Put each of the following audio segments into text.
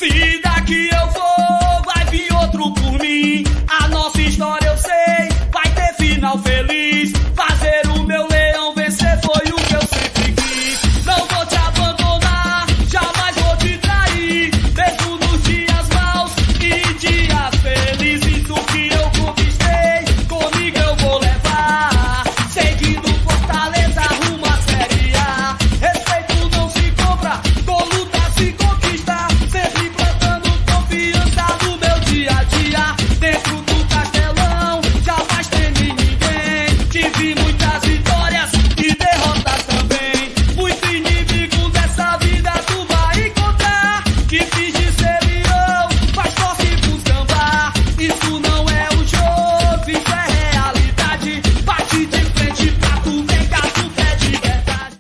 Vida que eu vou, vai vir outro por mim. A nossa história eu sei, vai ter final feliz. Fazer o meu leão vencer foi o que eu sempre quis. Não vou te abandonar, jamais vou te trair. Mesmo nos dias maus e dias felizes. O que eu conquistei, comigo eu vou levar. Seguindo Fortaleza rumo à Série A. Respeito não se compra, com luta se conquista. Sempre plantando confiança no meu dia a dia. Dentro do Castelão, jamais teme ninguém. Tive muitas vitórias e derrotas também. Muito inimigo dessa vida tu vai encontrar. Que finge ser leão, mas torce pros gambá. Isso não é um jogo, isso é realidade. Bate de frente pra tu negar tudo é de verdade.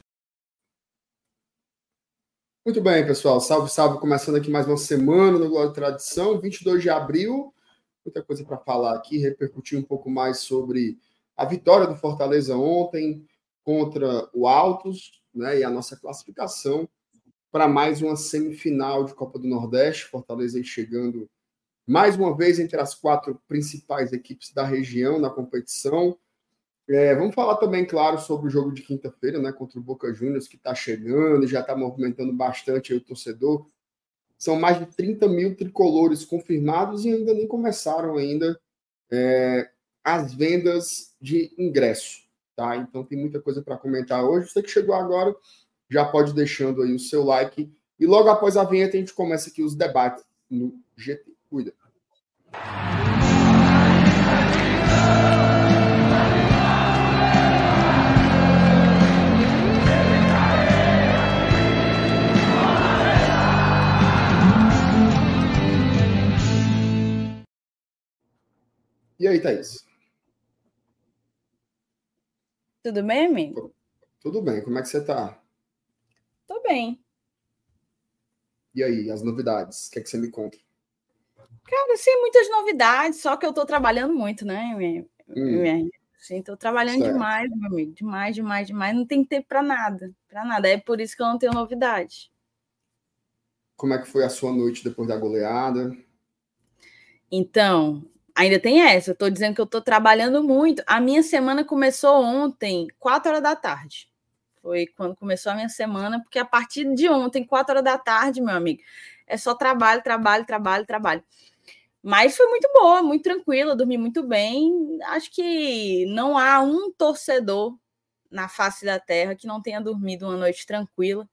Muito bem, pessoal. Salve, salve. Começando aqui mais uma semana no Glória e Tradição, 22 de abril. Muita coisa para falar aqui, repercutir um pouco mais sobre a vitória do Fortaleza ontem contra o Altos, né, e a nossa classificação para mais uma semifinal de Copa do Nordeste. Fortaleza aí chegando mais uma vez entre as 4 principais equipes da região na competição. Vamos falar também, claro, sobre o jogo de quinta-feira, né, contra o Boca Juniors, que está chegando e já está movimentando bastante aí o torcedor. São mais de 30 mil tricolores confirmados e ainda nem começaram ainda as vendas de ingresso, tá? Então tem muita coisa para comentar hoje. Você que chegou agora, já pode ir deixando aí o seu like e logo após a vinheta a gente começa aqui os debates no GT. Cuida. E aí, Thaís? Tudo bem, amigo? Tudo bem, como é que você tá? Tô bem. E aí, as novidades? O que é que você me conta? Cara, sem muitas novidades, só que eu tô trabalhando muito, né? Sim, tô trabalhando Certo. demais, meu amigo. Demais, demais, demais. Não tem tempo pra nada. É por isso que eu não tenho novidade. Como é que foi a sua noite depois da goleada? Então, ainda tem essa. Eu tô dizendo que eu tô trabalhando muito. A minha semana começou ontem, 4 horas da tarde. Foi quando começou a minha semana, porque a partir de ontem, 4 horas da tarde, meu amigo, é só trabalho, trabalho, trabalho, trabalho. Mas foi muito boa, muito tranquila, dormi muito bem. Acho que não há um torcedor na face da terra que não tenha dormido uma noite tranquila,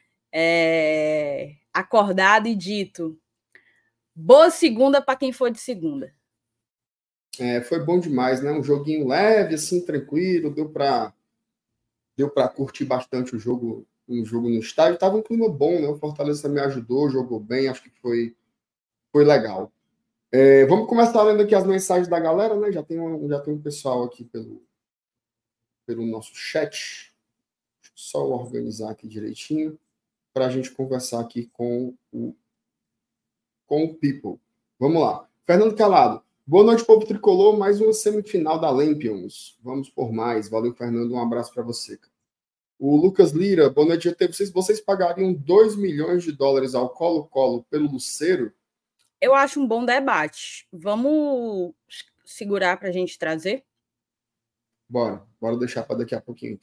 acordado e dito boa segunda para quem for de segunda. Foi bom demais, né? Um joguinho leve, assim, tranquilo, deu para curtir bastante o jogo no estádio. Tava um clima bom, né? O Fortaleza também ajudou, jogou bem, acho que foi legal. Vamos começar lendo aqui as mensagens da galera, né? Já tem um pessoal aqui pelo nosso chat. Deixa eu só organizar aqui direitinho para a gente conversar aqui com o People. Vamos lá. Fernando Calado. Boa noite, povo tricolor. Mais uma semifinal da Lampions. Vamos por mais. Valeu, Fernando. Um abraço para você. O Lucas Lira. Boa noite, GT. Vocês pagariam 2 milhões de dólares ao Colo-Colo pelo Lucero? Eu acho um bom debate. Vamos segurar para a gente trazer? Bora deixar para daqui a pouquinho.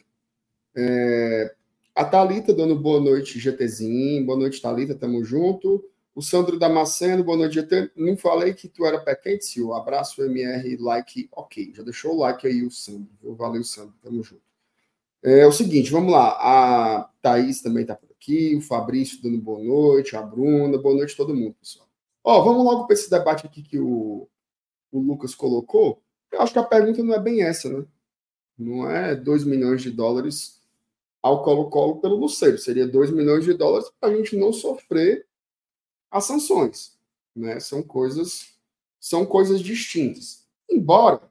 A Thalita dando boa noite, GTzinho. Boa noite, Thalita. Tamo junto. O Sandro Damasceno, boa noite, GT. Não falei que tu era pé quente, Sil. Abraço, MR, like, ok. Já deixou o like aí, o Sandro. Valeu, Sandro. Tamo junto. É o seguinte, vamos lá. A Thaís também tá por aqui. O Fabrício dando boa noite. A Bruna. Boa noite a todo mundo, pessoal. Vamos logo para esse debate aqui que o Lucas colocou. Eu acho que a pergunta não é bem essa, né? Não é 2 milhões de dólares ao Colo-Colo pelo Lucero. Seria 2 milhões de dólares para a gente não sofrer as sanções, né? São coisas distintas. Embora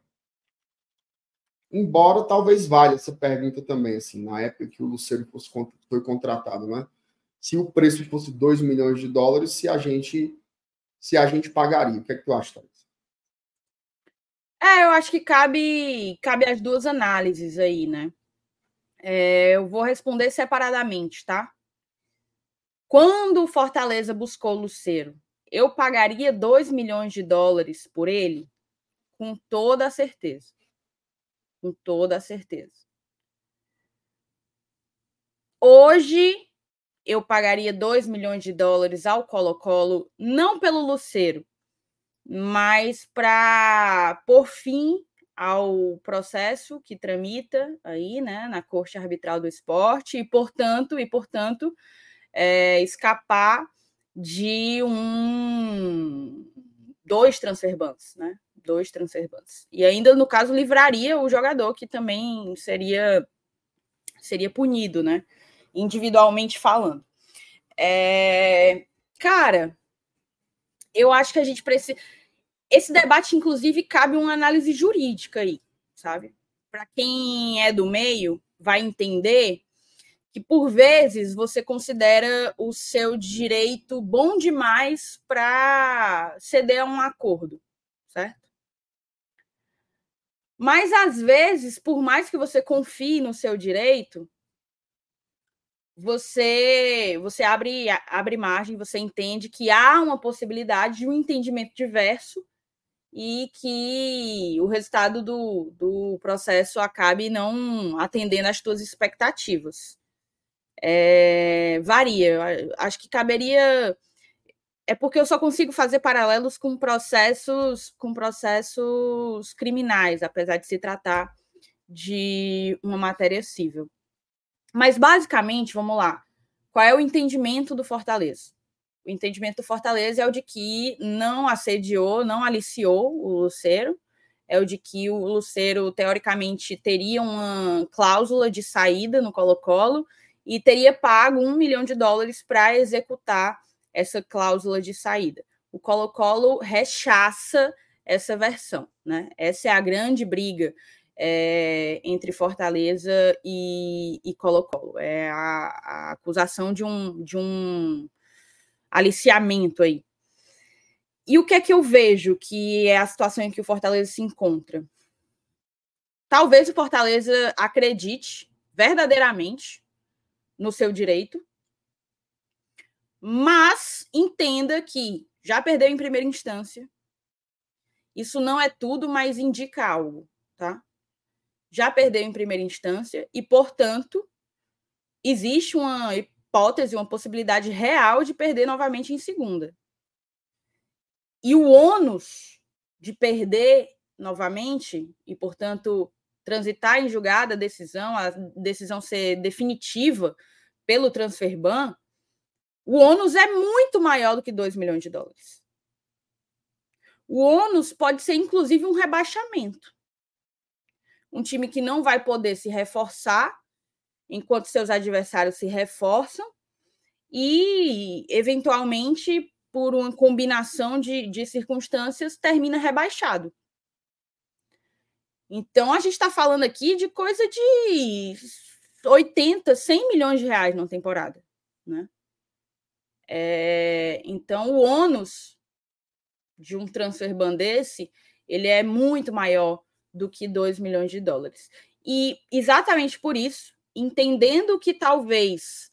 talvez valha essa pergunta também, assim, na época que o Lucero foi contratado, né? Se o preço fosse 2 milhões de dólares, se a gente pagaria. O que é que tu acha, Thaís? Eu acho que cabe as duas análises aí, né? Eu vou responder separadamente, tá? Quando o Fortaleza buscou o Lucero, eu pagaria 2 milhões de dólares por ele? Com toda a certeza. Com toda a certeza. Hoje, eu pagaria 2 milhões de dólares ao Colo-Colo, não pelo Lucero, mas para pôr fim ao processo que tramita aí, né, na Corte Arbitral do Esporte e, portanto, escapar de 2 transfer bans, né? 2 transfer bans. E ainda, no caso, livraria o jogador, que também seria punido, né? Individualmente falando. Cara, eu acho que a gente precisa... Esse debate, inclusive, cabe uma análise jurídica aí, sabe? Para quem é do meio, vai entender que, por vezes, você considera o seu direito bom demais para ceder a um acordo, certo? Mas, às vezes, por mais que você confie no seu direito, você abre margem, você entende que há uma possibilidade de um entendimento diverso e que o resultado do processo acabe não atendendo às suas expectativas. Varia. Acho que caberia... É porque eu só consigo fazer paralelos com processos criminais, apesar de se tratar de uma matéria civil. Mas, basicamente, vamos lá. Qual é o entendimento do Fortaleza? O entendimento do Fortaleza é o de que não assediou, não aliciou o Lucero, é o de que o Lucero, teoricamente, teria uma cláusula de saída no Colo-Colo e teria pago $1 milhão para executar essa cláusula de saída. O Colo-Colo rechaça essa versão, né? Essa é a grande briga entre Fortaleza e Colo-Colo. É a acusação de um aliciamento aí. E o que é que eu vejo que é a situação em que o Fortaleza se encontra? Talvez o Fortaleza acredite verdadeiramente no seu direito, mas entenda que já perdeu em primeira instância. Isso não é tudo, mas indica algo, tá? Já perdeu em primeira instância e, portanto, existe uma hipótese, uma possibilidade real de perder novamente em segunda. E o ônus de perder novamente e, portanto, transitar em julgada a decisão ser definitiva pelo transfer ban, o ônus é muito maior do que $2 milhões. O ônus pode ser, inclusive, um rebaixamento. Um time que não vai poder se reforçar enquanto seus adversários se reforçam e, eventualmente, por uma combinação de circunstâncias, termina rebaixado. Então, a gente está falando aqui de coisa de 80, 100 milhões de reais na temporada, né? Então, o ônus de um transfer ban desse, ele é muito maior do que $2 milhões. E, exatamente por isso, entendendo que talvez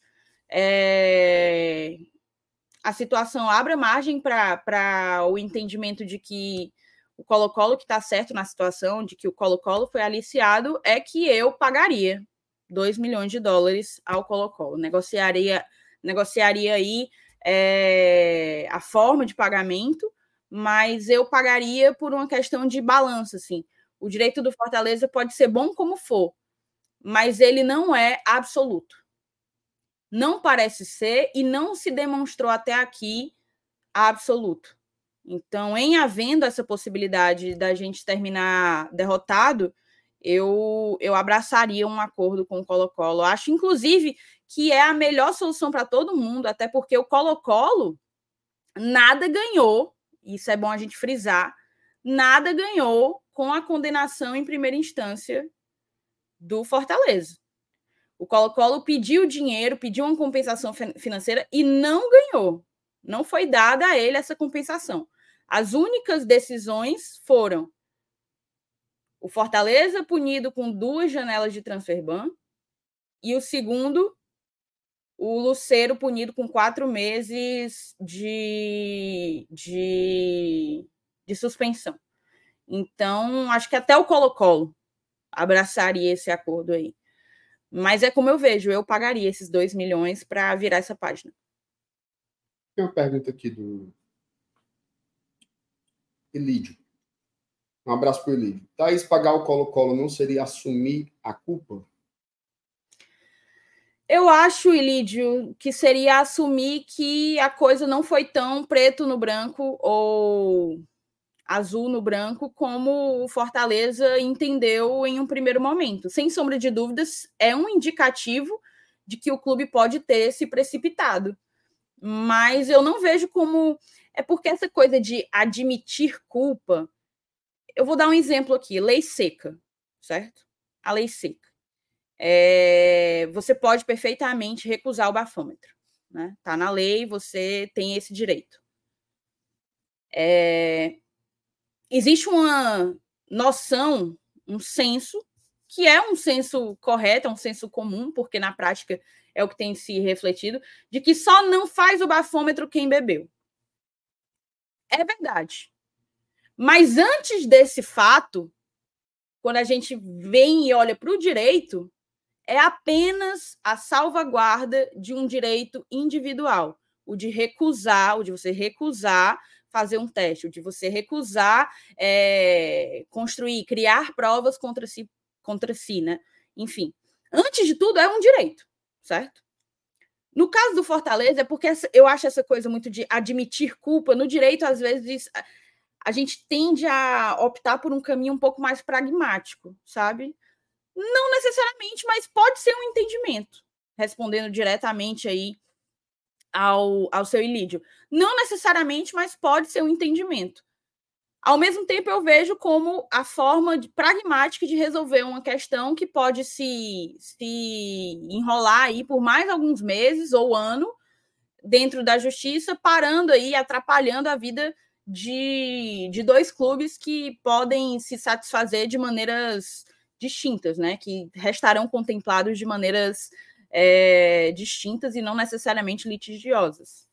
a situação abra margem para o entendimento de que o Colo-Colo que está certo na situação, de que o Colo-Colo foi aliciado, é que eu pagaria $2 milhões ao Colo-Colo. Negociaria aí a forma de pagamento, mas eu pagaria por uma questão de balança, assim. O direito do Fortaleza pode ser bom como for, mas ele não é absoluto. Não parece ser e não se demonstrou até aqui absoluto. Então, em havendo essa possibilidade da gente terminar derrotado, eu abraçaria um acordo com o Colo-Colo. Acho, inclusive, que é a melhor solução para todo mundo, até porque o Colo-Colo nada ganhou, isso é bom a gente frisar, nada ganhou com a condenação em primeira instância do Fortaleza. O Colo-Colo pediu dinheiro, pediu uma compensação financeira e não ganhou. Não foi dada a ele essa compensação. As únicas decisões foram o Fortaleza punido com 2 janelas de transfer ban e o segundo, o Lucero punido com 4 meses de suspensão. Então, acho que até o Colo-Colo abraçaria esse acordo aí. Mas é como eu vejo, eu pagaria esses 2 milhões para virar essa página. Tem uma pergunta aqui do Elídio. Um abraço para o Elídio. Thaís, pagar o Colo-Colo não seria assumir a culpa? Eu acho, Elídio, que seria assumir que a coisa não foi tão preto no branco ou azul no branco como o Fortaleza entendeu em um primeiro momento. Sem sombra de dúvidas, é um indicativo de que o clube pode ter se precipitado. Mas eu não vejo como... É porque essa coisa de admitir culpa... Eu vou dar um exemplo aqui. Lei seca, certo? A lei seca. Você pode perfeitamente recusar o bafômetro. Né? Tá na lei, você tem esse direito. Existe uma noção, um senso, que é um senso correto, é um senso comum, porque na prática é o que tem se refletido, de que só não faz o bafômetro quem bebeu. É verdade. Mas antes desse fato, quando a gente vem e olha para o direito, é apenas a salvaguarda de um direito individual, o de recusar, o de você recusar fazer um teste, o de você recusar construir, criar provas contra si, né? Enfim, antes de tudo, é um direito, certo? No caso do Fortaleza, é porque eu acho essa coisa muito de admitir culpa. No direito, às vezes, a gente tende a optar por um caminho um pouco mais pragmático, sabe? Não necessariamente, mas pode ser um entendimento, respondendo diretamente aí ao seu Ilídio. Não necessariamente, mas pode ser um entendimento. Ao mesmo tempo, eu vejo como a forma pragmática de resolver uma questão que pode se enrolar aí por mais alguns meses ou ano dentro da justiça, parando aí, atrapalhando a vida de 2 clubes que podem se satisfazer de maneiras distintas, né? Que restarão contemplados de maneiras distintas e não necessariamente litigiosas.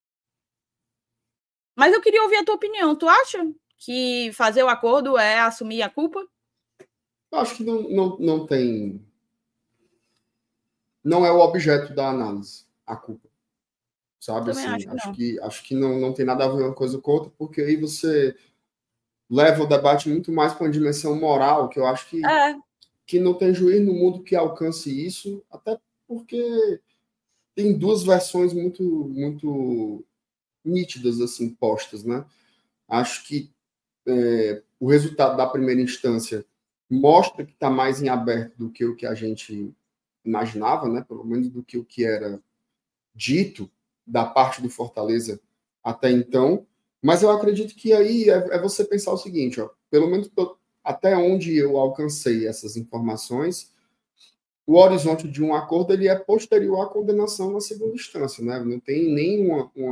Mas eu queria ouvir a tua opinião. Tu acha que fazer o acordo é assumir a culpa? Eu acho que não tem... Não é o objeto da análise, a culpa. Sabe? Também Assim, acho que não tem nada a ver uma coisa com outra, porque aí você leva o debate muito mais para uma dimensão moral, que eu acho que não tem juiz no mundo que alcance isso, até porque tem 2 versões muito nítidas, assim, postas, né? Acho que o resultado da primeira instância mostra que está mais em aberto do que o que a gente imaginava, né? Pelo menos do que o que era dito da parte do Fortaleza até então, mas eu acredito que aí é você pensar o seguinte, ó, pelo menos até onde eu alcancei essas informações, o horizonte de um acordo ele é posterior à condenação na segunda instância, né? Não tem nem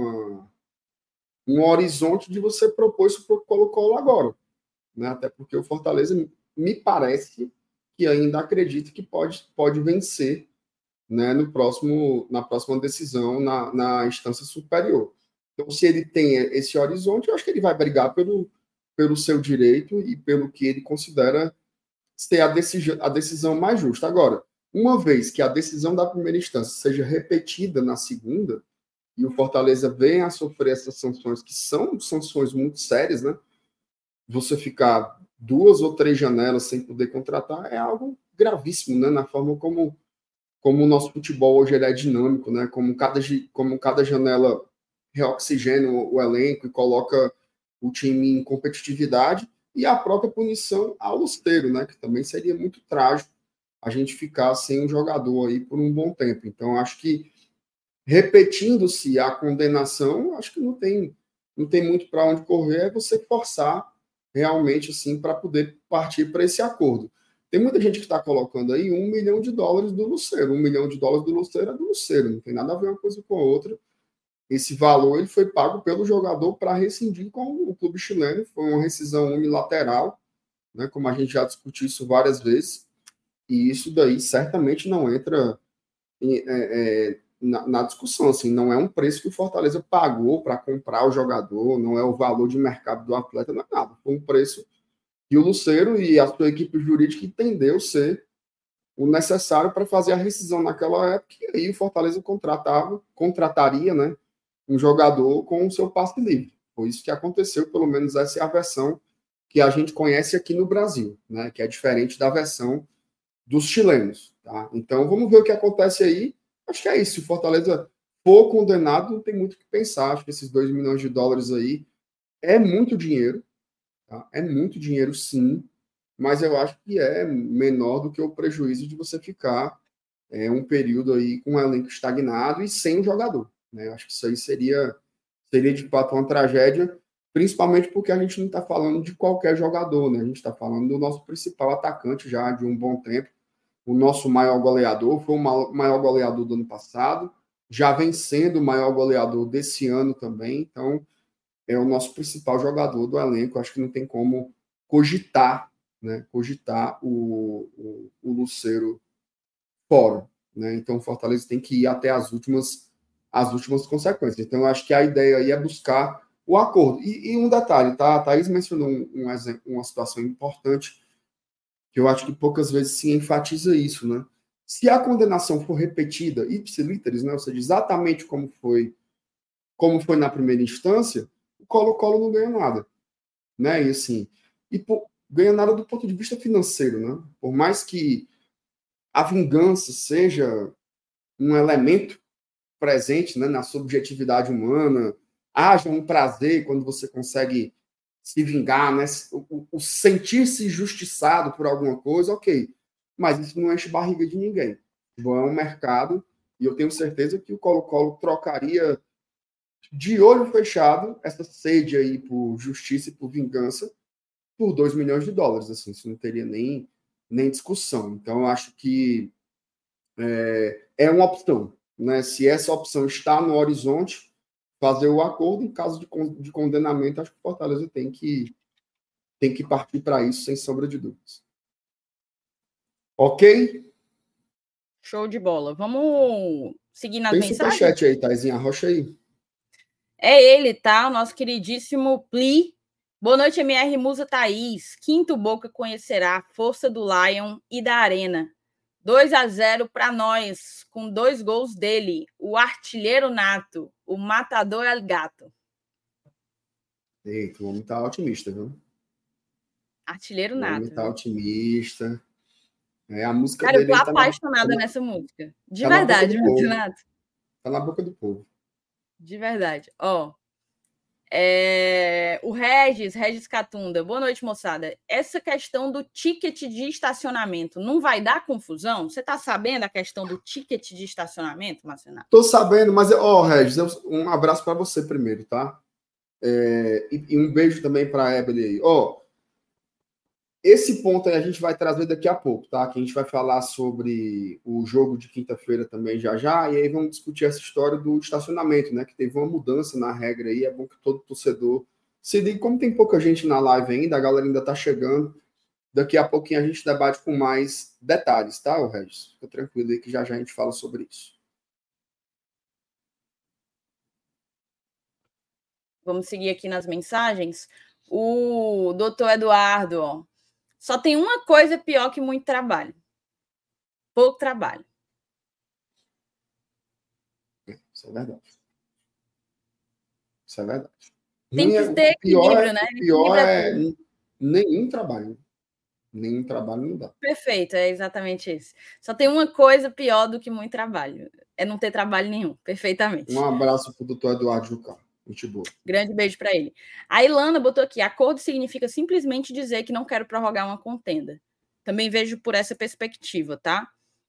um horizonte de você propor isso para o Colo-Colo agora, né? Até porque o Fortaleza me parece que ainda acredita que pode vencer, né, na próxima decisão na instância superior. Então, se ele tem esse horizonte, eu acho que ele vai brigar pelo seu direito e pelo que ele considera ser a decisão mais justa. Agora, uma vez que a decisão da primeira instância seja repetida na segunda, e o Fortaleza venha a sofrer essas sanções, que são sanções muito sérias, né? Você ficar 2 ou 3 janelas sem poder contratar é algo gravíssimo, né? Na forma como o nosso futebol hoje ele é dinâmico, né? Como cada janela reoxigena o elenco e coloca o time em competitividade, e a própria punição ao Lusteiro, né? Que também seria muito trágico a gente ficar sem um jogador aí por um bom tempo. Então, acho que repetindo-se a condenação, acho que não tem muito para onde correr, é você forçar realmente assim para poder partir para esse acordo. Tem muita gente que está colocando aí $1 milhão do Luceiro. $1 milhão do Luceiro é do Luceiro, não tem nada a ver uma coisa com a outra. Esse valor ele foi pago pelo jogador para rescindir com o clube chileno, foi uma rescisão unilateral, né, como a gente já discutiu isso várias vezes, e isso daí certamente não entra na discussão, assim, não é um preço que o Fortaleza pagou para comprar o jogador, não é o valor de mercado do atleta, não é nada. Foi um preço que o Lucero e a sua equipe jurídica entendeu ser o necessário para fazer a rescisão naquela época, e aí o Fortaleza contrataria, né, um jogador com o seu passe livre. Foi isso que aconteceu, pelo menos essa é a versão que a gente conhece aqui no Brasil, né, que é diferente da versão dos chilenos. Tá? Então, vamos ver o que acontece aí. Acho que é isso. Se o Fortaleza for condenado, não tem muito o que pensar. Acho que esses 2 milhões de dólares aí é muito dinheiro. Tá? É muito dinheiro, sim. Mas eu acho que é menor do que o prejuízo de você ficar um período aí com um elenco estagnado e sem um jogador. Né? Acho que isso aí seria de fato uma tragédia, principalmente porque a gente não está falando de qualquer jogador, né? A gente está falando do nosso principal atacante já de um bom tempo, o nosso maior goleador, foi o maior goleador do ano passado, já vem sendo o maior goleador desse ano também, então é o nosso principal jogador do elenco. Acho que não tem como cogitar, né? Cogitar o Lucero fora, né? Então o Fortaleza tem que ir até as últimas consequências. Então eu acho que a ideia aí é buscar o acordo. E um detalhe, tá? A Thaís mencionou uma situação importante, que eu acho que poucas vezes se enfatiza isso, né? Se a condenação for repetida, ipsiliteris, né? Ou seja, exatamente como foi na primeira instância, o Colo-Colo não ganha nada, né? E assim, ganha nada do ponto de vista financeiro, né? Por mais que a vingança seja um elemento presente, né, na subjetividade humana, haja um prazer quando você consegue se vingar, né, o sentir-se injustiçado por alguma coisa, ok, mas isso não enche barriga de ninguém. É um mercado, e eu tenho certeza que o Colo-Colo trocaria de olho fechado essa sede aí por justiça e por vingança por 2 milhões de dólares, assim, isso não teria nem discussão. Então, eu acho que é uma opção, né? Se essa opção está no horizonte, fazer o acordo. Em caso de condenamento, acho que o Fortaleza tem que partir para isso, sem sombra de dúvidas. Ok? Show de bola. Vamos seguir nas mensagens? Tem superchat aí, Taizinha, arrocha aí. É ele, tá? O nosso queridíssimo Pli. Boa noite, MR Musa Thaís. Quinto Boca conhecerá a força do Lion e da Arena. 2-0 para nós, com 2 gols dele, o artilheiro nato, o matador El Gato. Eita, o homem tá otimista, viu? Artilheiro nato. O homem tá otimista. A música Cara, dele eu tô apaixonada nessa música. De verdade, Nato. Tá na boca do povo. De verdade. Ó, o Regis Catunda. Boa noite, moçada. Essa questão do ticket de estacionamento não vai dar confusão? Você tá sabendo a questão do ticket de estacionamento, Marcenato? Tô sabendo, mas, Regis, um abraço para você primeiro, tá? E um beijo também para a Ebele aí. Esse ponto aí a gente vai trazer daqui a pouco, tá? Que a gente vai falar sobre o jogo de quinta-feira também já, e aí vamos discutir essa história do estacionamento, né? Que teve uma mudança na regra aí, é bom que todo torcedor se ligue. Como tem pouca gente na live ainda, a galera ainda tá chegando, daqui a pouquinho a gente debate com mais detalhes, tá, Regis? Fica tranquilo aí que já a gente fala sobre isso. Vamos seguir aqui nas mensagens. O doutor Eduardo, ó. Só tem uma coisa pior que muito trabalho. Pouco trabalho. Isso é verdade. Isso é verdade. Tem que ter equilíbrio, né? O pior é nenhum trabalho. Nenhum trabalho não dá. Perfeito, é exatamente isso. Só tem uma coisa pior do que muito trabalho. É não ter trabalho nenhum. Perfeitamente. Um abraço para o doutor Eduardo Jucá. Muito boa. Grande beijo para ele. A Ilana botou aqui: acordo significa simplesmente dizer que não quero prorrogar uma contenda. Também vejo por essa perspectiva, tá?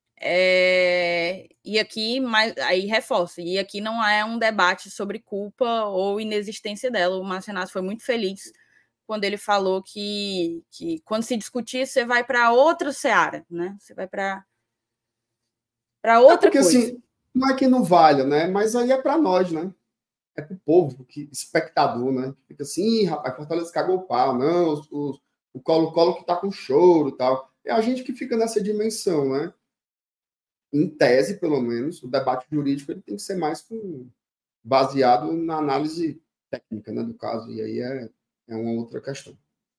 E aqui, aí reforça, e aqui não é um debate sobre culpa ou inexistência dela. O Márcio Renato foi muito feliz quando ele falou que quando se discutir, você vai para outra seara, né? Você vai para outra coisa. Porque assim, não é que não valha, né? Mas aí é para nós, né? É para o povo, espectador, né? Fica assim, rapaz, Fortaleza cagou o pau, não, o Colo-Colo que tá com choro e tal. É a gente que fica nessa dimensão, né? em tese, pelo menos, o debate jurídico ele tem que ser mais baseado na análise técnica, né, do caso, e aí é uma outra questão.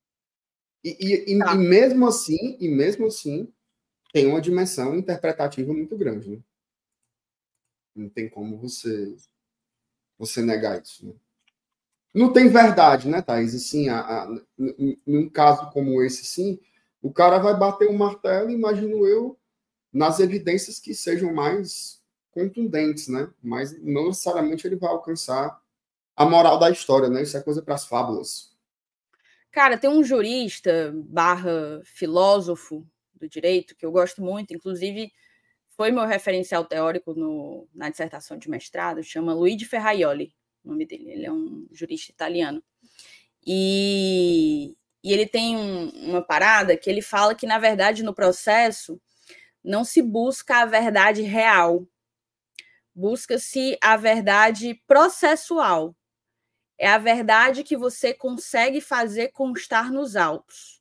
E mesmo assim, tem uma dimensão interpretativa muito grande, né? Não tem como você negar isso, né? Não tem verdade, né, Thaís? Assim, num caso como esse, sim, o cara vai bater um martelo, imagino eu, nas evidências que sejam mais contundentes, né? Mas não necessariamente ele vai alcançar a moral da história, né? Isso é coisa para as fábulas. Cara, tem um jurista / filósofo do direito que eu gosto muito, inclusive foi meu referencial teórico na dissertação de mestrado, chama Luigi Ferraioli, o nome dele. Ele é um jurista italiano. E ele tem uma parada que ele fala que, na verdade, no processo, não se busca a verdade real, busca-se a verdade processual. É a verdade que você consegue fazer constar nos autos.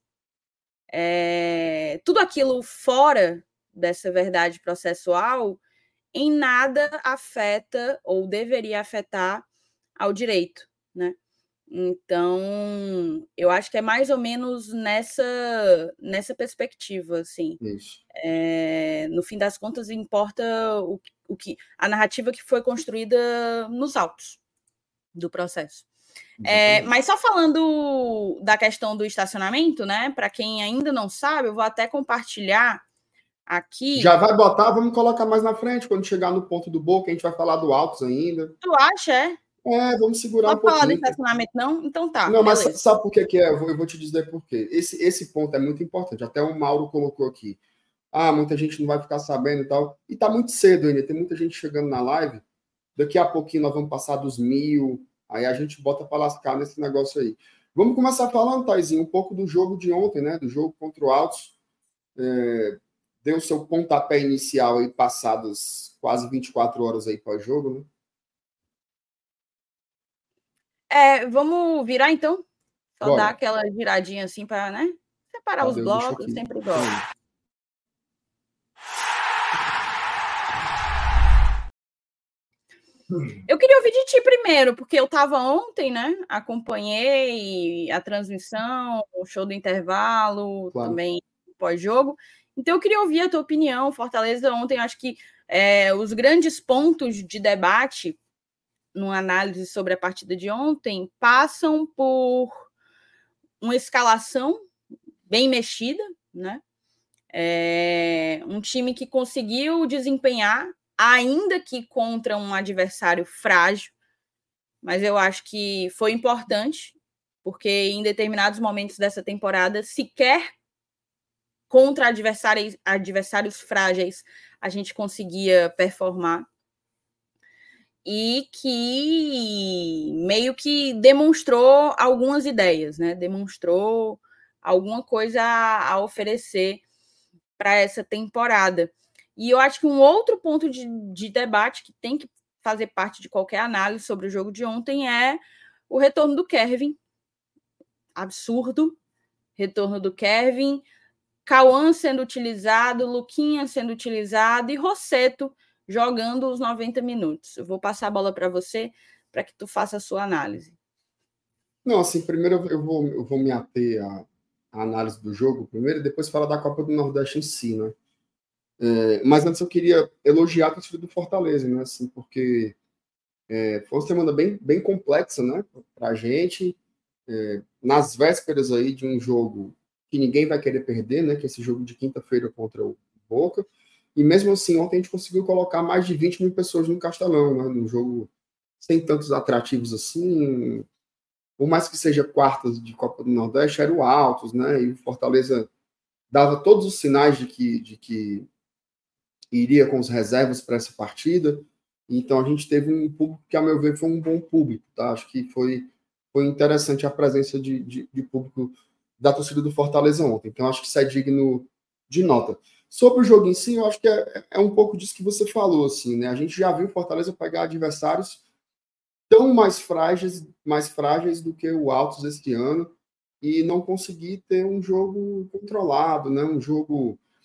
Tudo aquilo fora dessa verdade processual em nada afeta ou deveria afetar ao direito, né? Então, eu acho que é mais ou menos nessa perspectiva, assim. Isso. No fim das contas, importa a narrativa que foi construída nos autos do processo. Mas só falando da questão do estacionamento, né? Para quem ainda não sabe, eu vou até compartilhar aqui. Já vai botar, vamos colocar mais na frente, quando chegar no ponto do Boca, a gente vai falar do Autos ainda. Tu acha, vamos segurar um pouquinho. Não falar de estacionamento, não? Então tá. Não, beleza. Mas sabe por que é? Eu vou te dizer por quê. Esse ponto é muito importante. Até o Mauro colocou aqui. Muita gente não vai ficar sabendo e tal. E tá muito cedo ainda. Tem muita gente chegando na live. Daqui a pouquinho nós vamos passar dos 1000. Aí a gente bota para lascar nesse negócio aí. Vamos começar falando, Taizinho, um pouco do jogo de ontem, né? Do jogo contra o Autos. Deu seu pontapé inicial aí, passadas quase 24 horas aí pós-jogo, né? Vamos virar, então? Só Bora. dar aquela viradinha assim para, né? Separar os blocos, sempre gosto. Eu queria ouvir de ti primeiro, porque eu estava ontem, né? Acompanhei a transmissão, o show do intervalo, claro. Também pós-jogo. Então, eu queria ouvir a tua opinião. Fortaleza ontem, acho que os grandes pontos de debate numa análise sobre a partida de ontem passam por uma escalação bem mexida, né? Um time que conseguiu desempenhar, ainda que contra um adversário frágil, mas eu acho que foi importante, porque em determinados momentos dessa temporada, sequer contra adversários frágeis, a gente conseguia performar. E que meio que demonstrou algumas ideias, né? Demonstrou alguma coisa a oferecer para essa temporada. E eu acho que um outro ponto de debate que tem que fazer parte de qualquer análise sobre o jogo de ontem é o retorno do Kevin. Absurdo. Retorno do Kevin. Cauã sendo utilizado, Luquinha sendo utilizado e Rossetto jogando os 90 minutos. Eu vou passar a bola para você para que tu faça a sua análise. Não, assim, primeiro eu vou me ater à análise do jogo primeiro e depois falar da Copa do Nordeste em si, né? Mas antes eu queria elogiar a torcida do Fortaleza, né? Assim, porque foi uma semana bem complexa, né? Para a gente, nas vésperas aí de um jogo que ninguém vai querer perder, né? Que é esse jogo de quinta-feira contra o Boca. E mesmo assim, ontem a gente conseguiu colocar mais de 20 mil pessoas no Castelão, né? Num jogo sem tantos atrativos assim. Por mais que seja quartas de Copa do Nordeste, era o Autos, né? E o Fortaleza dava todos os sinais de que iria com as reservas para essa partida. Então a gente teve um público que, a meu ver, foi um bom público, tá? Acho que foi interessante a presença de público da torcida do Fortaleza ontem. Então acho que isso é digno de nota. Sobre o jogo em si, eu acho que é um pouco disso que você falou, assim, né? A gente já viu o Fortaleza pegar adversários tão mais frágeis do que o Autos este ano e não conseguir ter um jogo controlado, né? Um jogo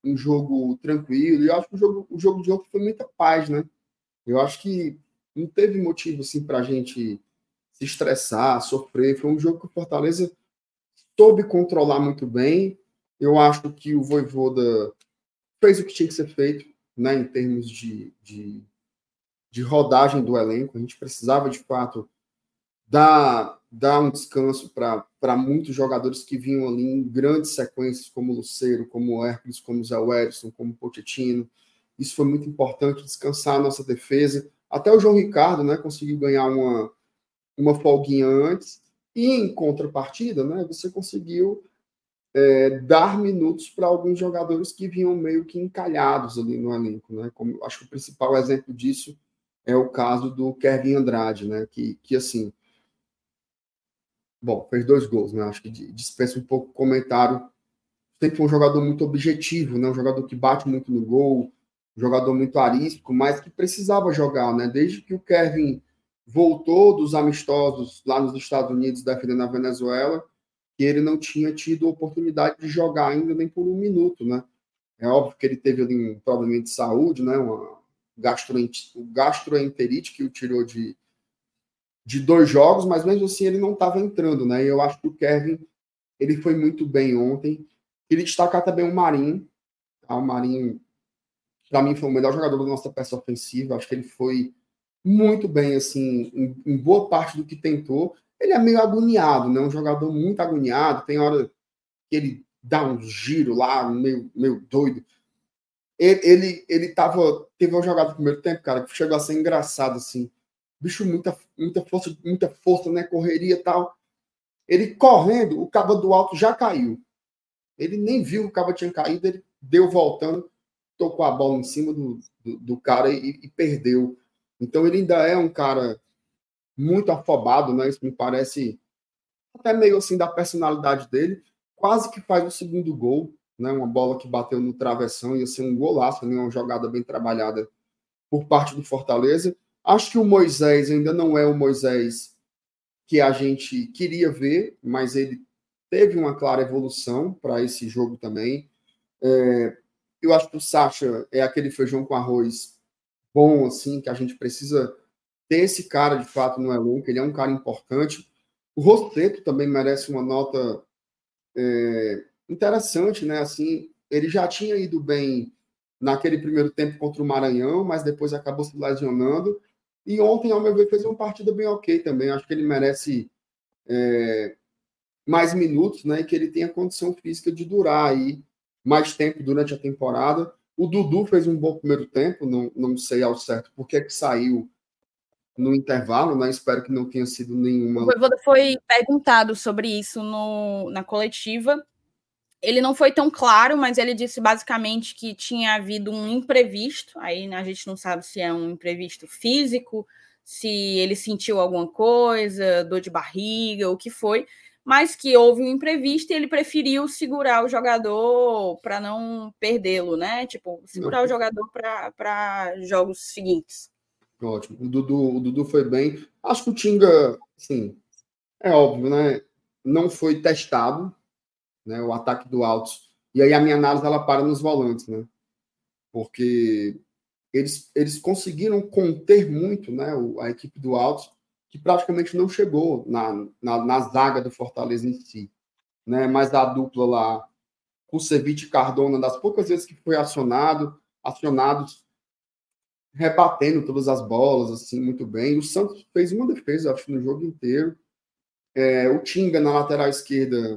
um jogo tranquilo. E eu acho que o jogo de ontem foi muita paz, né? Eu acho que não teve motivo assim, para a gente se estressar, sofrer. Foi um jogo que o Fortaleza soube controlar muito bem. Eu acho que o Vojvoda fez o que tinha que ser feito, né, em termos de rodagem do elenco. A gente precisava, de fato, dar um descanso para muitos jogadores que vinham ali em grandes sequências, como o Lucero, como o Hércules, como o Zé Wellison, como o Pochettino. Isso foi muito importante, descansar a nossa defesa. Até o João Ricardo, né, conseguiu ganhar uma folguinha antes. E, em contrapartida, né, você conseguiu dar minutos para alguns jogadores que vinham meio que encalhados ali no elenco, né? Como, acho que o principal exemplo disso é o caso do Kevin Andrade, né? Que assim, bom, fez 2 gols, né? Acho que dispensa um pouco o comentário. Sempre foi um jogador muito objetivo, né? Um jogador que bate muito no gol, um jogador muito arístico, mas que precisava jogar, né? Desde que o Kevin voltou dos amistosos lá nos Estados Unidos, defendendo a Venezuela, que ele não tinha tido oportunidade de jogar ainda nem por um minuto, né? É óbvio que ele teve ali um problema de saúde, né? Uma gastroenterite que o tirou de 2 jogos, mas mesmo assim ele não estava entrando, né? E eu acho que o Kevin ele foi muito bem ontem. Queria destacar também o Marinho. Tá? O Marinho, para mim, foi o melhor jogador da nossa peça ofensiva. Acho que ele foi muito bem, assim, em boa parte do que tentou. Ele é meio agoniado, né? Um jogador muito agoniado. Tem hora que ele dá um giro lá, meio doido. Ele teve uma jogada no primeiro tempo, cara, que chegou a ser engraçado, assim. Bicho, muita força, né? Correria e tal. Ele correndo, o cabo do alto já caiu. Ele nem viu que o cabo tinha caído, ele deu voltando, tocou a bola em cima do cara e perdeu. Então ele ainda é um cara muito afobado, né? Isso me parece até meio assim da personalidade dele. Quase que faz o segundo gol, né? Uma bola que bateu no travessão, ia ser um golaço, né? Uma jogada bem trabalhada por parte do Fortaleza. Acho que o Moisés ainda não é o Moisés que a gente queria ver, mas ele teve uma clara evolução para esse jogo também. Eu acho que o Sacha é aquele feijão com arroz bom, assim, que a gente precisa ter esse cara, de fato, no elenco. Ele é um cara importante. O Rosseto também merece uma nota interessante, né? Assim, ele já tinha ido bem naquele primeiro tempo contra o Maranhão, mas depois acabou se lesionando. E ontem, ao meu ver, fez uma partida bem ok também. Acho que ele merece mais minutos, né? E que ele tenha condição física de durar aí mais tempo durante a temporada. O Dudu fez um bom primeiro tempo, não sei ao certo por que saiu no intervalo, né? Espero que não tenha sido nenhuma. O Vojvoda foi perguntado sobre isso na coletiva. Ele não foi tão claro, mas ele disse basicamente que tinha havido um imprevisto. Aí a gente não sabe se é um imprevisto físico, se ele sentiu alguma coisa, dor de barriga, o que foi, mas que houve um imprevisto e ele preferiu segurar o jogador para não perdê-lo, né? Tipo, segurar o jogador para jogos seguintes. Ótimo. O Dudu foi bem. Acho que o Tinga, assim, é óbvio, né? Não foi testado, né? O ataque do Altos. E aí a minha análise ela para nos volantes, né? Porque eles conseguiram conter muito, né? A equipe do Altos, que praticamente não chegou na zaga do Fortaleza em si, né? Mas a dupla lá, Kusevich e Cardona, das poucas vezes que foi acionados rebatendo todas as bolas, assim, muito bem. O Santos fez uma defesa, acho, no jogo inteiro. O Tinga, na lateral esquerda,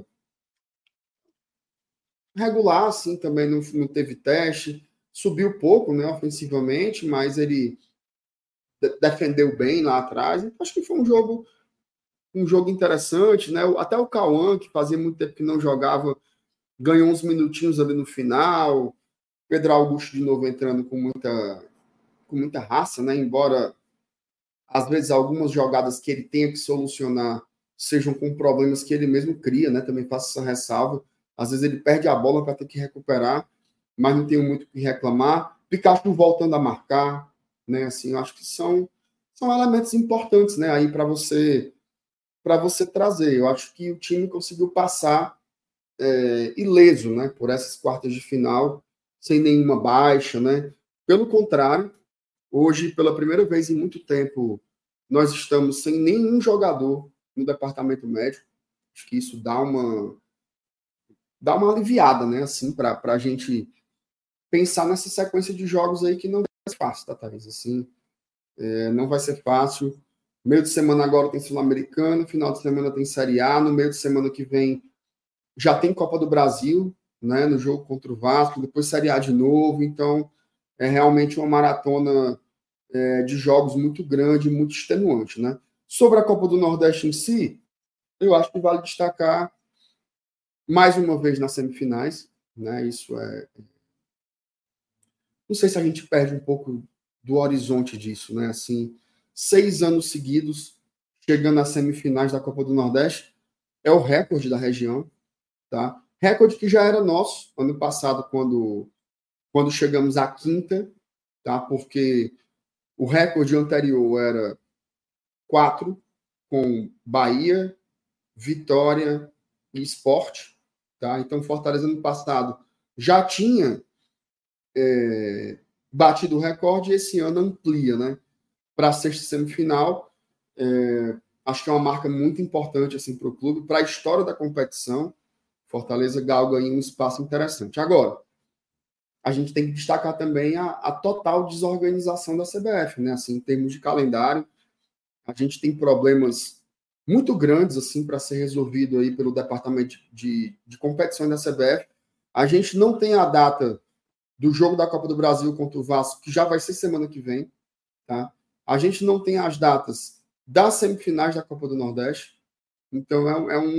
regular, assim, também não teve teste. Subiu pouco, né, ofensivamente, mas ele defendeu bem lá atrás. Então, acho que foi um jogo interessante, né? Até o Cauã, que fazia muito tempo que não jogava, ganhou uns minutinhos ali no final. Pedro Augusto, de novo, entrando com muita raça, né? Embora às vezes algumas jogadas que ele tenha que solucionar sejam com problemas que ele mesmo cria, né? Também faço essa ressalva. Às vezes ele perde a bola para ter que recuperar, mas não tenho muito o que reclamar. Pikachu voltando a marcar, né? Assim, eu acho que são elementos importantes, né? Aí para você trazer. Eu acho que o time conseguiu passar ileso, né? Por essas quartas de final. sem nenhuma baixa, né? Pelo contrário, hoje, pela primeira vez em muito tempo, nós estamos sem nenhum jogador no departamento médico. Acho que isso dá uma aliviada, né? Assim, para a gente pensar nessa sequência de jogos aí que não vai ser fácil, tá, Thaís? Assim, não vai ser fácil. Meio de semana agora tem Sul-Americano, final de semana tem Série A, no meio de semana que vem já tem Copa do Brasil, né, no jogo contra o Vasco, depois Série A de novo, então é realmente uma maratona de jogos muito grande, muito extenuante, né? Sobre a Copa do Nordeste em si, eu acho que vale destacar mais uma vez nas semifinais, né? Isso é... Não sei se a gente perde um pouco do horizonte disso, né? Assim, 6 anos seguidos chegando às semifinais da Copa do Nordeste é o recorde da região, tá? Recorde que já era nosso ano passado quando chegamos à quinta, tá? Porque o recorde anterior era 4 com Bahia, Vitória e Sport, tá? Então Fortaleza no passado já tinha batido o recorde e esse ano amplia, né? Para a sexta semifinal. Acho que é uma marca muito importante assim, para o clube, para a história da competição. Fortaleza galga aí um espaço interessante. Agora, a gente tem que destacar também a total desorganização da CBF, né? Assim, em termos de calendário, a gente tem problemas muito grandes assim para ser resolvido aí pelo departamento de competições da CBF. A gente não tem a data do jogo da Copa do Brasil contra o Vasco, que já vai ser semana que vem, tá? A gente não tem as datas das semifinais da Copa do Nordeste. Então,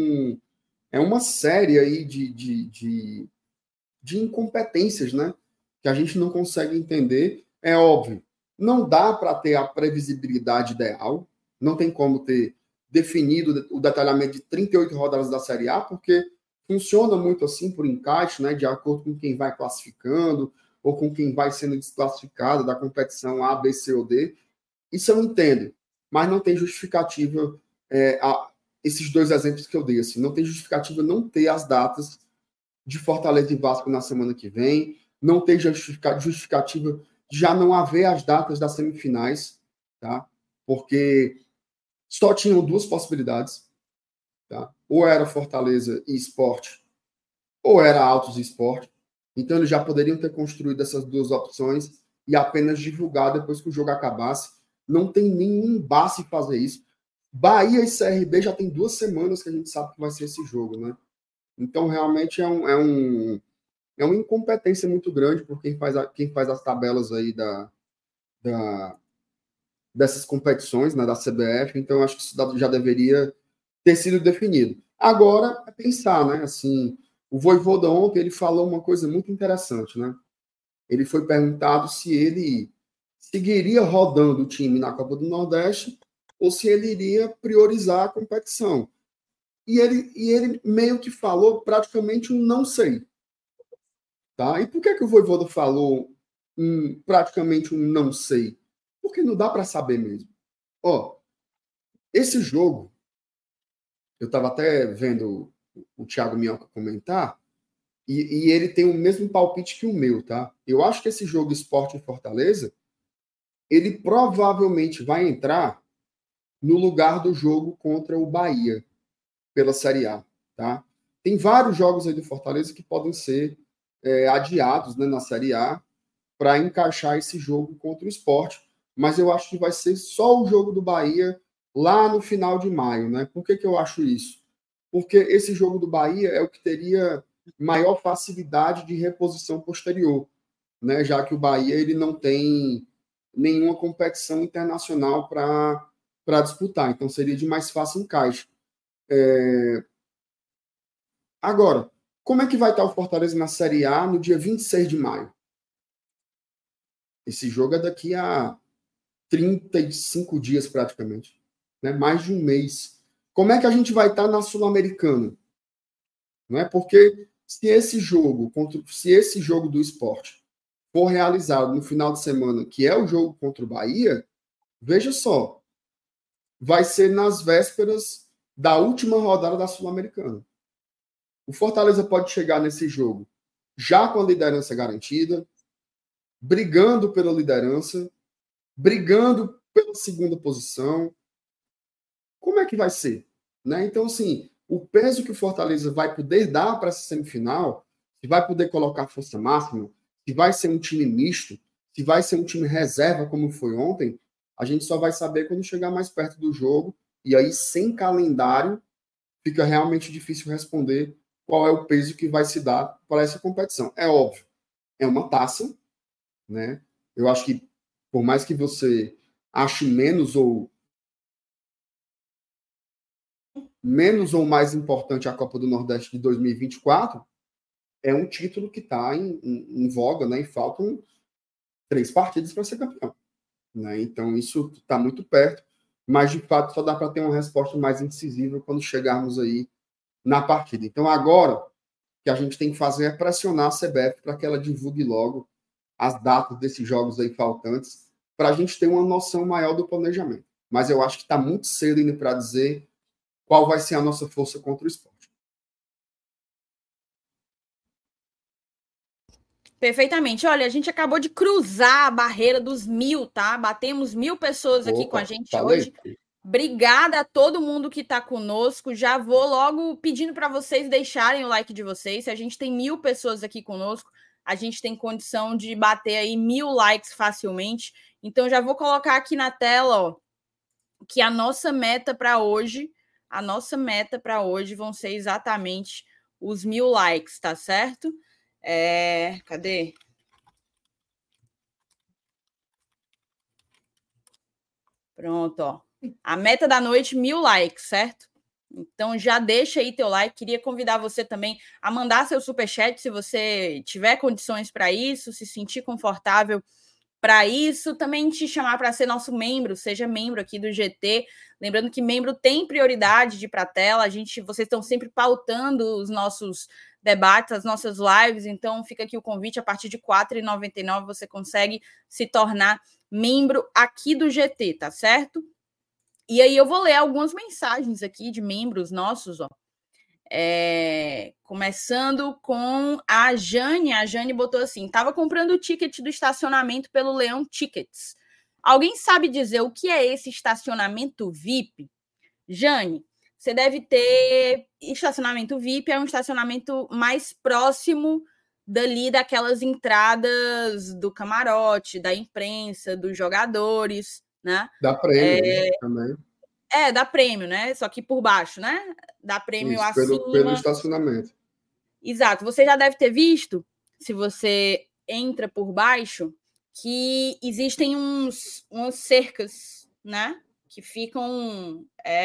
é uma série aí de incompetências, né? Que a gente não consegue entender. É óbvio, não dá para ter a previsibilidade ideal, não tem como ter definido o detalhamento de 38 rodadas da Série A, porque funciona muito assim por encaixe, né? De acordo com quem vai classificando ou com quem vai sendo desclassificado da competição A, B, C ou D. Isso eu entendo, mas não tem justificativa esses dois exemplos que eu dei. Assim, não tem justificativa não ter as datas de Fortaleza e Vasco na semana que vem, não tem justificativa de já não haver as datas das semifinais, tá? Porque só tinham 2 possibilidades, tá? Ou era Fortaleza e Sport, ou era Altos e Sport. Então eles já poderiam ter construído essas 2 opções e apenas divulgar depois que o jogo acabasse. Não tem nenhum embate em fazer isso. Bahia e CRB já tem 2 semanas que a gente sabe que vai ser esse jogo, né? Então, realmente, é uma incompetência muito grande por quem faz as tabelas aí dessas competições, né, da CBF. Então, acho que isso já deveria ter sido definido. Agora, é pensar, né? Assim, o Vojvoda ontem, ele falou uma coisa muito interessante, né? Ele foi perguntado se ele seguiria rodando o time na Copa do Nordeste ou se ele iria priorizar a competição. E ele meio que falou praticamente um não sei. Tá? E por que o Vojvoda falou praticamente um não sei? Porque não dá para saber mesmo. Ó, esse jogo, eu estava até vendo o Thiago Minhoca comentar, e ele tem o mesmo palpite que o meu, tá? Eu acho que esse jogo Sport e Fortaleza, ele provavelmente vai entrar no lugar do jogo contra o Bahia, pela Série A, tá? Tem vários jogos aí do Fortaleza que podem ser adiados, né, na Série A para encaixar esse jogo contra o Sport, mas eu acho que vai ser só o jogo do Bahia lá no final de maio, né? Por que eu acho isso? Porque esse jogo do Bahia é o que teria maior facilidade de reposição posterior, né? Já que o Bahia ele não tem nenhuma competição internacional para disputar, então seria de mais fácil encaixe. Agora, como é que vai estar o Fortaleza na Série A no dia 26 de maio? Esse jogo é daqui a 35 dias praticamente, né? Mais de um mês. Como é que a gente vai estar na Sul-Americana? Não é? Porque se esse jogo do Sport for realizado no final de semana, que é o jogo contra o Bahia, veja só, vai ser nas vésperas da última rodada da Sul-Americana. O Fortaleza pode chegar nesse jogo já com a liderança garantida, brigando pela liderança, brigando pela segunda posição. Como é que vai ser? Né? Então, assim, o peso que o Fortaleza vai poder dar para essa semifinal, se vai poder colocar força máxima, se vai ser um time misto, se vai ser um time reserva, como foi ontem, a gente só vai saber quando chegar mais perto do jogo, e aí, sem calendário, fica realmente difícil responder qual é o peso que vai se dar para essa competição. É óbvio, é uma taça, né? Eu acho que, por mais que você ache menos ou mais importante a Copa do Nordeste de 2024, é um título que está em voga, né? E faltam 3 partidas para ser campeão, né? Então, isso está muito perto, mas, de fato, só dá para ter uma resposta mais incisiva quando chegarmos aí na partida. Então, agora, o que a gente tem que fazer é pressionar a CBF para que ela divulgue logo as datas desses jogos aí faltantes, para a gente ter uma noção maior do planejamento. Mas eu acho que está muito cedo ainda para dizer qual vai ser a nossa força contra o Sport. Perfeitamente. Olha, a gente acabou de cruzar a barreira dos 1000, tá? Batemos 1000 pessoas aqui com a gente hoje. Obrigada a todo mundo que está conosco. Já vou logo pedindo para vocês deixarem o like de vocês. Se a gente tem 1000 pessoas aqui conosco, a gente tem condição de bater aí 1000 likes facilmente. Então, já vou colocar aqui na tela, ó, que a nossa meta para hoje vão ser exatamente os 1000 likes, tá certo? Cadê? Pronto, ó. A meta da noite, 1000 likes, certo? Então já deixa aí teu like. Queria convidar você também a mandar seu superchat se você tiver condições para isso, se sentir confortável para isso. Também te chamar para ser nosso membro, seja membro aqui do GT. Lembrando que membro tem prioridade de ir para a tela. Vocês estão sempre pautando os nossos debates, as nossas lives. Então fica aqui o convite, a partir de R$ 4,99 você consegue se tornar membro aqui do GT, tá certo? E aí eu vou ler algumas mensagens aqui de membros nossos, ó. Começando com a Jane. A Jane botou assim: estava comprando o ticket do estacionamento pelo Leão Tickets. Alguém sabe dizer o que é esse estacionamento VIP? Jane, você deve ter... Estacionamento VIP é um estacionamento mais próximo dali daquelas entradas do camarote, da imprensa, dos jogadores, né? Dá prêmio, né, também. Dá prêmio, né? Só que por baixo, né? Dá prêmio Isso, acima. pelo estacionamento. Exato. Você já deve ter visto, se você entra por baixo, que existem umas cercas, né? Que ficam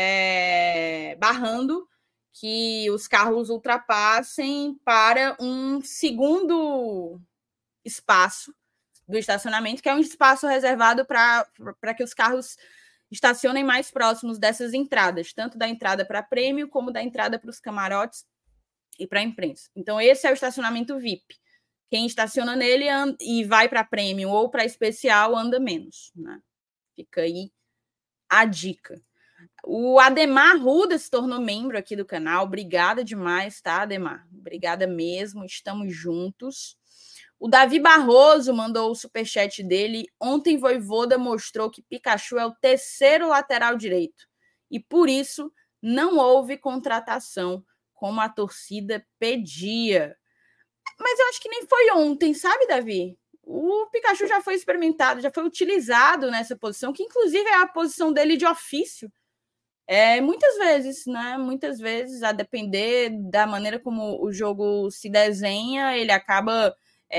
barrando que os carros ultrapassem para um segundo espaço do estacionamento, que é um espaço reservado para que os carros estacionem mais próximos dessas entradas, tanto da entrada para prêmio como da entrada para os camarotes e para a imprensa. Então, esse é o estacionamento VIP. Quem estaciona nele e vai para prêmio ou para especial anda menos, né? Fica aí a dica. O Ademar Ruda se tornou membro aqui do canal. Obrigada demais, tá, Ademar? Obrigada mesmo, estamos juntos. O Davi Barroso mandou o superchat dele. Ontem Vojvoda mostrou que Pikachu é o terceiro lateral direito e, por isso, não houve contratação como a torcida pedia. Mas eu acho que nem foi ontem, sabe, Davi? O Pikachu já foi experimentado, já foi utilizado nessa posição, que inclusive é a posição dele de ofício. Muitas vezes, né? Muitas vezes, a depender da maneira como o jogo se desenha, ele acaba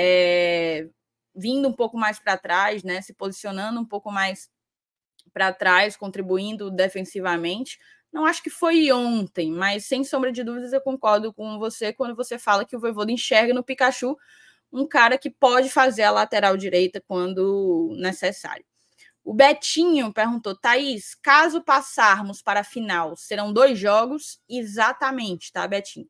vindo um pouco mais para trás, né? Se posicionando um pouco mais para trás, contribuindo defensivamente. Não acho que foi ontem, mas sem sombra de dúvidas eu concordo com você quando você fala que o Vojvoda enxerga no Pikachu um cara que pode fazer a lateral direita quando necessário. O Betinho perguntou: Thaís, caso passarmos para a final, serão 2 jogos? Exatamente, tá, Betinho?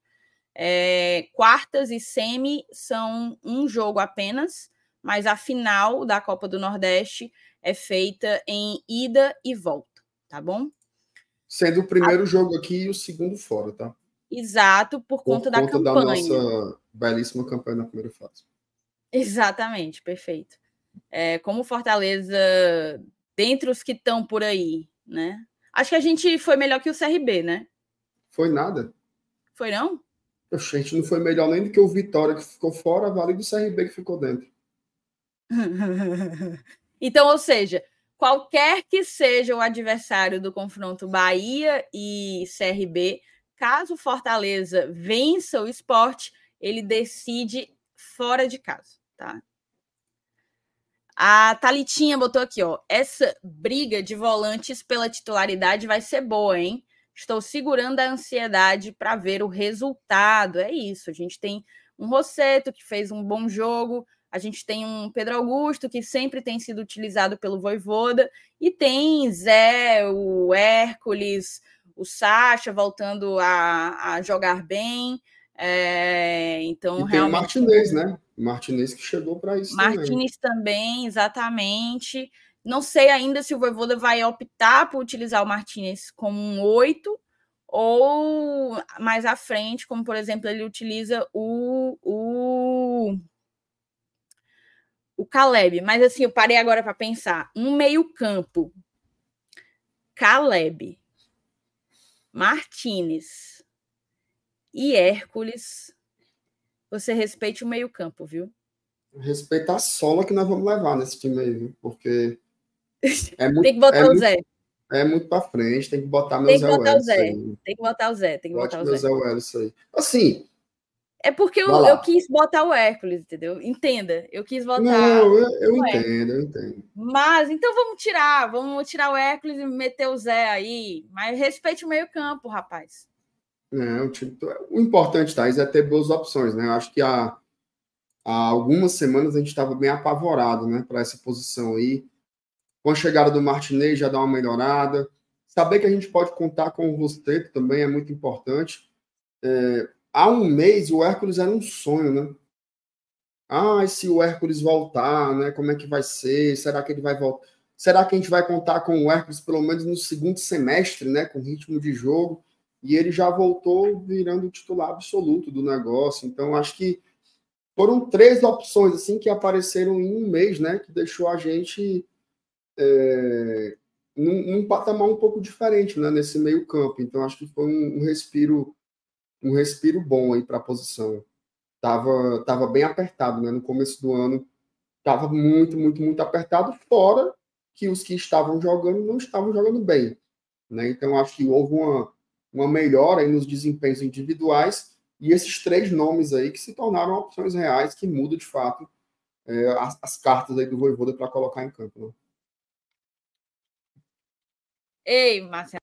Quartas e semi são um jogo apenas, mas a final da Copa do Nordeste é feita em ida e volta, tá bom? Sendo o primeiro jogo aqui e o segundo fora, tá? Exato, por conta da campanha. Da nossa belíssima campanha na primeira fase. Exatamente, perfeito. Como Fortaleza, dentre os que estão por aí, né? Acho que a gente foi melhor que o CRB, né? Foi nada. Foi não? A gente não foi melhor nem do que o Vitória, que ficou fora, vale do CRB que ficou dentro. Então, ou seja, qualquer que seja o adversário do confronto Bahia e CRB, caso Fortaleza vença o Sport, ele decide fora de casa, tá? A Thalitinha botou aqui, ó, essa briga de volantes pela titularidade vai ser boa, hein? Estou segurando a ansiedade para ver o resultado. É isso, a gente tem um Rossetto que fez um bom jogo, a gente tem um Pedro Augusto que sempre tem sido utilizado pelo Vojvoda, e tem Zé, o Hércules, o Sacha voltando a jogar bem. Então, e tem realmente, o Martinez, né? O Martinez que chegou para isso. Martinez também, exatamente. Não sei ainda se o Vojvoda vai optar por utilizar o Martinez como um 8 ou mais à frente, como, por exemplo, ele utiliza o Caleb. Mas, assim, eu parei agora para pensar. Um meio-campo, Caleb, Martinez e Hércules, você respeite o meio-campo, viu? Respeita a sola que nós vamos levar nesse time aí, viu? Porque tem que botar o Zé. É muito para frente, tem que botar meu Zé Welles aí. Tem que botar o Zé, tem que botar o Zé. Meu Zé Welles aí. Assim... É porque eu quis botar o Hércules, entendeu? Entenda, eu quis botar... Não, eu entendo. Mas, então vamos tirar o Hércules e meter o Zé aí. Mas respeite o meio campo, rapaz. O importante, Thaís, é ter boas opções, né? Eu acho que há algumas semanas a gente estava bem apavorado, né, para essa posição aí. Com a chegada do Martinez já dá uma melhorada. Saber que a gente pode contar com o Rossetto também é muito importante. Há um mês o Hércules era um sonho, né? E se o Hércules voltar, né? Como é que vai ser? Será que ele vai voltar? Será que a gente vai contar com o Hércules pelo menos no segundo semestre, né? Com ritmo de jogo. E ele já voltou virando o titular absoluto do negócio. Então, acho que foram 3 opções assim que apareceram em um mês, né? Que deixou a gente num patamar um pouco diferente, né? Nesse meio campo. Então, acho que foi um respiro bom aí para a posição. Tava bem apertado, né? No começo do ano estava muito, muito, muito apertado, fora que os que estavam jogando não estavam jogando bem, né? Então acho que houve uma melhora aí nos desempenhos individuais e esses 3 nomes aí que se tornaram opções reais que mudam de fato as cartas aí do Vojvoda para colocar em campo, né? Ei, Marcelo.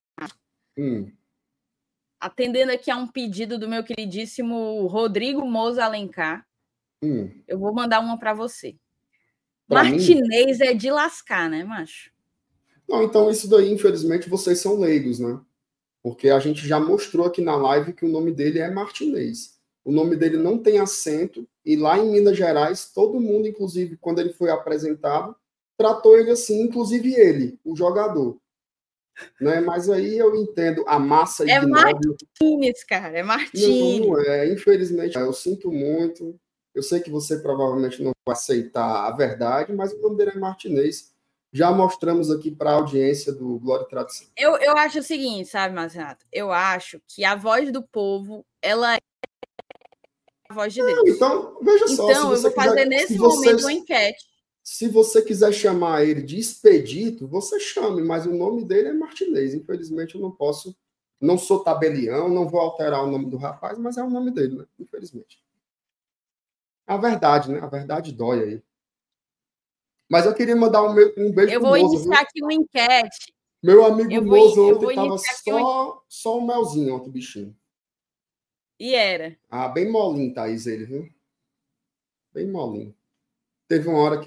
Atendendo aqui a um pedido do meu queridíssimo Rodrigo Moza Alencar, eu vou mandar uma para você. Pra Martinez mim? É de lascar, né, macho? Não, então isso daí, infelizmente, vocês são leigos, né? Porque a gente já mostrou aqui na live que o nome dele é Martinez. O nome dele não tem acento e lá em Minas Gerais, todo mundo, inclusive, quando ele foi apresentado, tratou ele assim, inclusive ele, o jogador. Né? Mas aí eu entendo a massa ignóbil. Martínez, cara, é Martínez. Não, infelizmente, eu sinto muito. Eu sei que você provavelmente não vai aceitar a verdade, mas o nome dele é Martinez. Já mostramos aqui para a audiência do Glória e Tradição. Eu acho o seguinte, sabe, Marcelo? Eu acho que a voz do povo, ela é a voz de Deus. Então, veja só. Então, eu vou fazer nesse momento uma enquete. Se você quiser chamar ele de Expedito, você chame, mas o nome dele é Martinez. Infelizmente, eu não posso, não sou tabelião, não vou alterar o nome do rapaz, mas é o nome dele, né? Infelizmente. A verdade, né? A verdade dói aí. Mas eu queria mandar um beijo pro Moza. Eu vou iniciar aqui uma enquete. Meu amigo Moza ontem estava só um melzinho ontem, bichinho. E era? Bem molinho, Thaís, ele, viu? Bem molinho. Teve uma hora que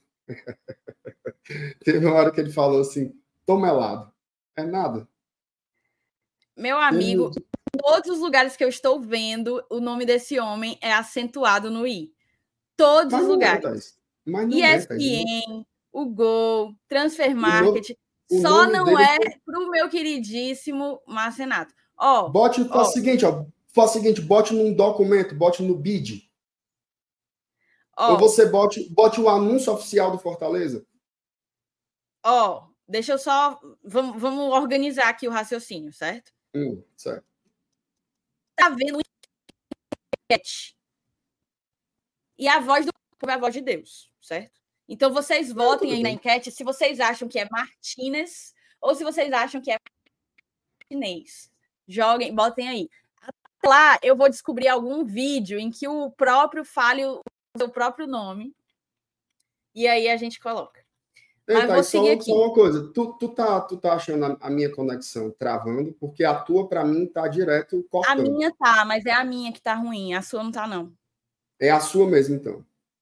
ele falou assim, tô melado. É nada. Meu amigo, em todos os lugares que eu estou vendo, o nome desse homem é acentuado no I. Todos os lugares. ESPN, o Gol, Transfer Market. Só não é pro meu queridíssimo Marcenato. Bote o seguinte, Faça o seguinte, bote num documento, bote no BID. Ou Ó, você bote o anúncio oficial do Fortaleza. ó, deixa eu só... Vamos organizar aqui o raciocínio, certo? Certo. Tá vendo enquete. E a voz do povo é a voz de Deus, certo? Então, vocês votem aí na enquete se vocês acham que é Martínez ou se vocês acham que é Martinez. Joguem, botem aí. Lá, eu vou descobrir algum vídeo em que o próprio fale o seu próprio nome. E aí a gente coloca. Mas vou seguir aqui. Só uma coisa. Tu tá achando a minha conexão travando? Porque a tua, para mim, tá direto cortando. A minha tá, mas é a minha que tá ruim. A sua não tá, não. É a sua mesmo, então.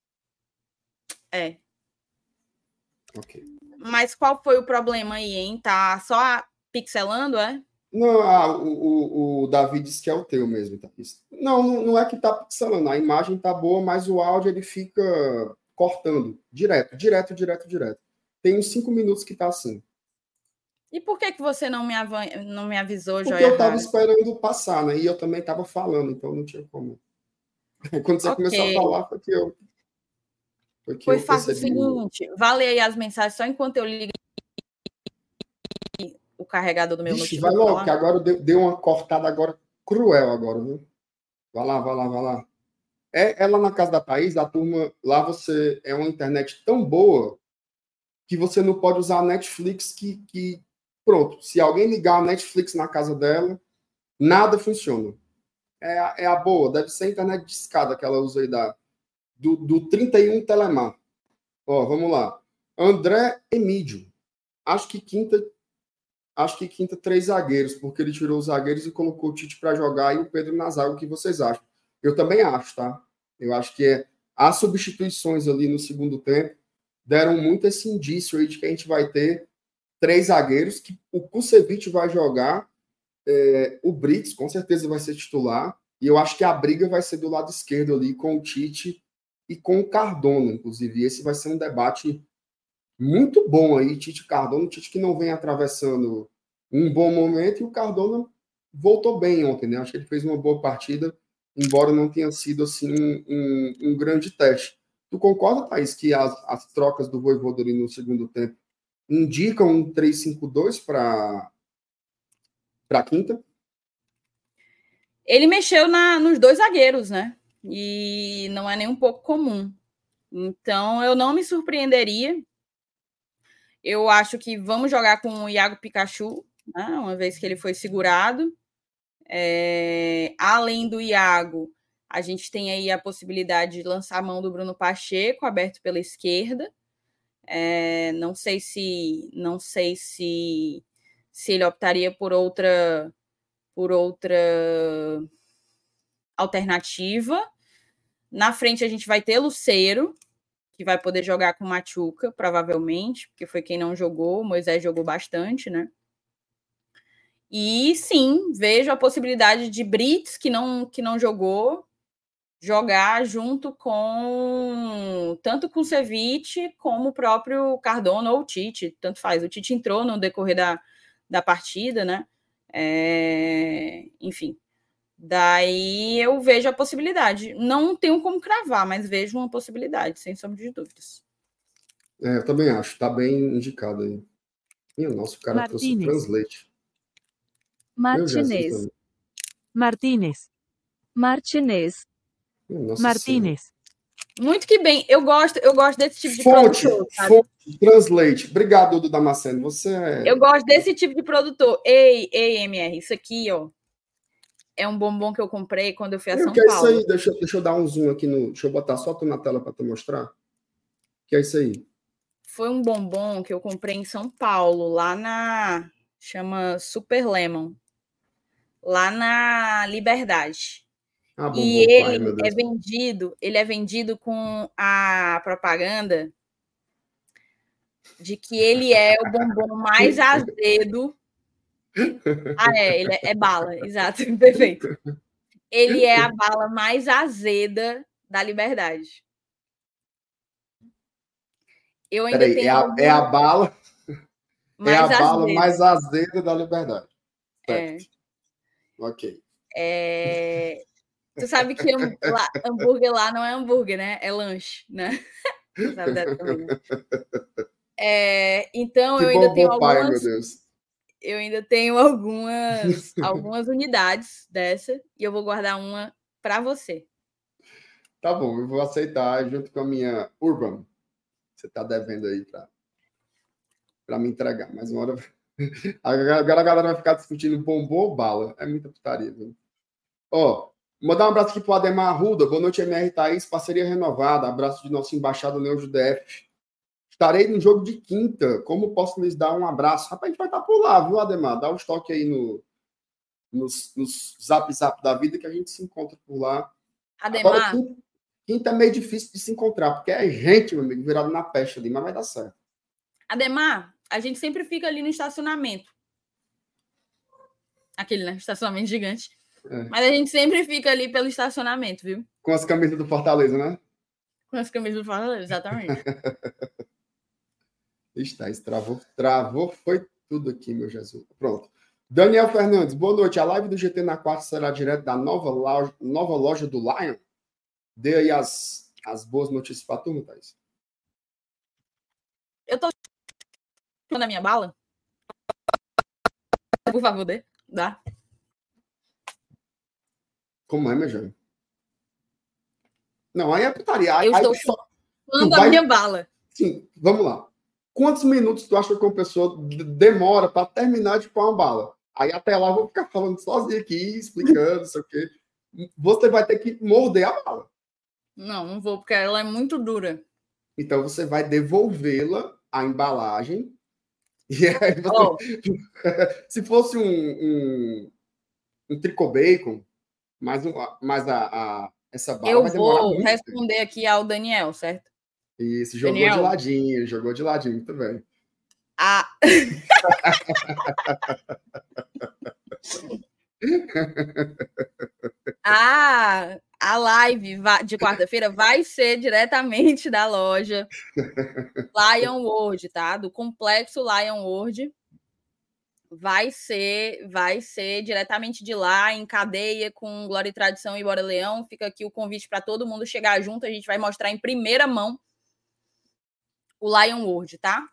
É. Ok. Mas qual foi o problema aí, hein? Tá só pixelando, é? Não, o Davi disse que é o teu mesmo. Tá? Não é que tá pixelando. A imagem tá boa, mas o áudio ele fica cortando. Direto. Tem uns 5 minutos que tá assim. E por que você não me avisou, Porque Joia eu tava Rara? esperando passar, né? E eu também tava falando, então não tinha como. Quando você começou a falar, foi que eu... Foi fácil o seguinte, vá ler aí as mensagens só enquanto eu ligo o carregador do meu notebook. Vai logo, que agora deu uma cortada agora cruel agora, viu? Vai lá. É lá na casa da Thaís, a turma, lá você é uma internet tão boa que você não pode usar a Netflix que pronto, se alguém ligar a Netflix na casa dela, nada funciona. É a boa, deve ser a internet de escada que ela usa aí do 31 Telemar. Ó, vamos lá. André Emídio. Acho que quinta 3 zagueiros, porque ele tirou os zagueiros e colocou o Tite para jogar e o Pedro na zaga. O que vocês acham? Eu também acho, tá? Eu acho que as substituições ali no segundo tempo deram muito esse indício aí de que a gente vai ter 3 zagueiros, que o Kusevich vai jogar, o Brits com certeza vai ser titular, e eu acho que a briga vai ser do lado esquerdo ali com o Tite e com o Cardona, inclusive. Esse vai ser um debate muito bom aí, Tite Cardona, Tite que não vem atravessando um bom momento, e o Cardona voltou bem ontem, né? Acho que ele fez uma boa partida, embora não tenha sido assim um grande teste. Tu concorda, Thaís, que as trocas do Vojvoda ali no segundo tempo indicam um 3-5-2 para quinta? Ele mexeu nos 2 zagueiros, né? E não é nem um pouco comum. Então, eu não me surpreenderia. Eu acho que vamos jogar com o Iago Pikachu, né? Uma vez que ele foi segurado. Além do Iago, a gente tem aí a possibilidade de lançar a mão do Bruno Pacheco, aberto pela esquerda. Não sei se ele optaria por outra alternativa. Na frente a gente vai ter Lucero, que vai poder jogar com Machuca, provavelmente, porque foi quem não jogou, o Moisés jogou bastante, né? E sim, vejo a possibilidade de Brits, que não jogou, jogar junto com tanto com o Ceviche como o próprio Cardona ou o Tite, tanto faz. O Tite entrou no decorrer da partida, né? Enfim. Daí eu vejo a possibilidade. Não tenho como cravar, mas vejo uma possibilidade, sem sombra de dúvidas. Eu também acho. Tá bem indicado aí. Minha nossa, o cara Martínez. trouxe o Translate. Martinez. Martínez. Martinez. Martínez. Muito que bem. Eu gosto desse tipo de produtor. Fonte, Translate. Obrigado, Dudu Damasceno. Você Eu gosto desse tipo de produtor. Ei, MR, isso aqui, ó. É um bombom que eu comprei quando eu fui a São Paulo. Que é isso aí? Deixa eu dar um zoom aqui no. Deixa eu botar só tu na tela para te mostrar. Que é isso aí? Foi um bombom que eu comprei em São Paulo, lá na. Chama Super Lemon. Lá na Liberdade. E ele é vendido com a propaganda de que ele é o bombom mais azedo. Ele é bala, exato, perfeito. Ele é a bala mais azeda da Liberdade. Eu ainda tenho é a bala mais azeda da Liberdade. Certo. Ok. Tu sabe que hambúrguer lá não é hambúrguer, né? É lanche, né? Sabe dessa também, né? Então, Que eu ainda tenho pai, meu Deus. Eu ainda tenho algumas unidades dessa e eu vou guardar uma para você. Tá bom, eu vou aceitar junto com a minha Urban. Você tá devendo aí para me entregar. Mas uma hora. Agora a galera vai ficar discutindo bombom ou bala. É muita putaria, viu? Ó, mandar um abraço aqui pro Ademar Arruda. Boa noite, MR Thaís. Parceria renovada. Abraço de nosso embaixado Neujo DF. Estarei no jogo de quinta. Como posso lhes dar um abraço? Rapaz, a gente vai estar por lá, viu, Ademar? Dá um toque aí nos zap da vida que a gente se encontra por lá. Ademar. Agora, quinta é meio difícil de se encontrar, porque é gente, meu amigo, virado na peste ali, mas vai dar certo. Ademar, a gente sempre fica ali no estacionamento. Aquele, né? Estacionamento gigante. Mas a gente sempre fica ali pelo estacionamento, viu? Com as camisas do Fortaleza, né? Com as camisas do Fortaleza, exatamente. Está, isso travou, foi tudo aqui, meu Jesus. Pronto. Daniel Fernandes, boa noite. A live do GT na quarta será direto da nova loja do Lion? Dê aí as boas notícias para a turma, Thaís. Eu tô na minha bala? Por favor, dá. Como é, meu jovem? Não, aí é putaria. Eu estou chupando a minha bala. Sim, vamos lá. Quantos minutos tu acha que uma pessoa demora para terminar de pôr uma bala? Aí até lá eu vou ficar falando sozinho aqui, explicando, não sei o quê. Você vai ter que morder a bala. Não vou, porque ela é muito dura. Então você vai devolvê-la à embalagem. E aí você... Se fosse um tricô bacon, mas essa bala vai demorar muito. Eu vou responder aqui ao Daniel, certo? Isso, jogou Daniel. De ladinho, muito bem. A live de quarta-feira vai ser diretamente da loja Lion World, tá? Do complexo Lion World. Vai ser diretamente de lá, em cadeia com Glória e Tradição e Bora Leão. Fica aqui o convite para todo mundo chegar junto. A gente vai mostrar em primeira mão o Lion World, tá?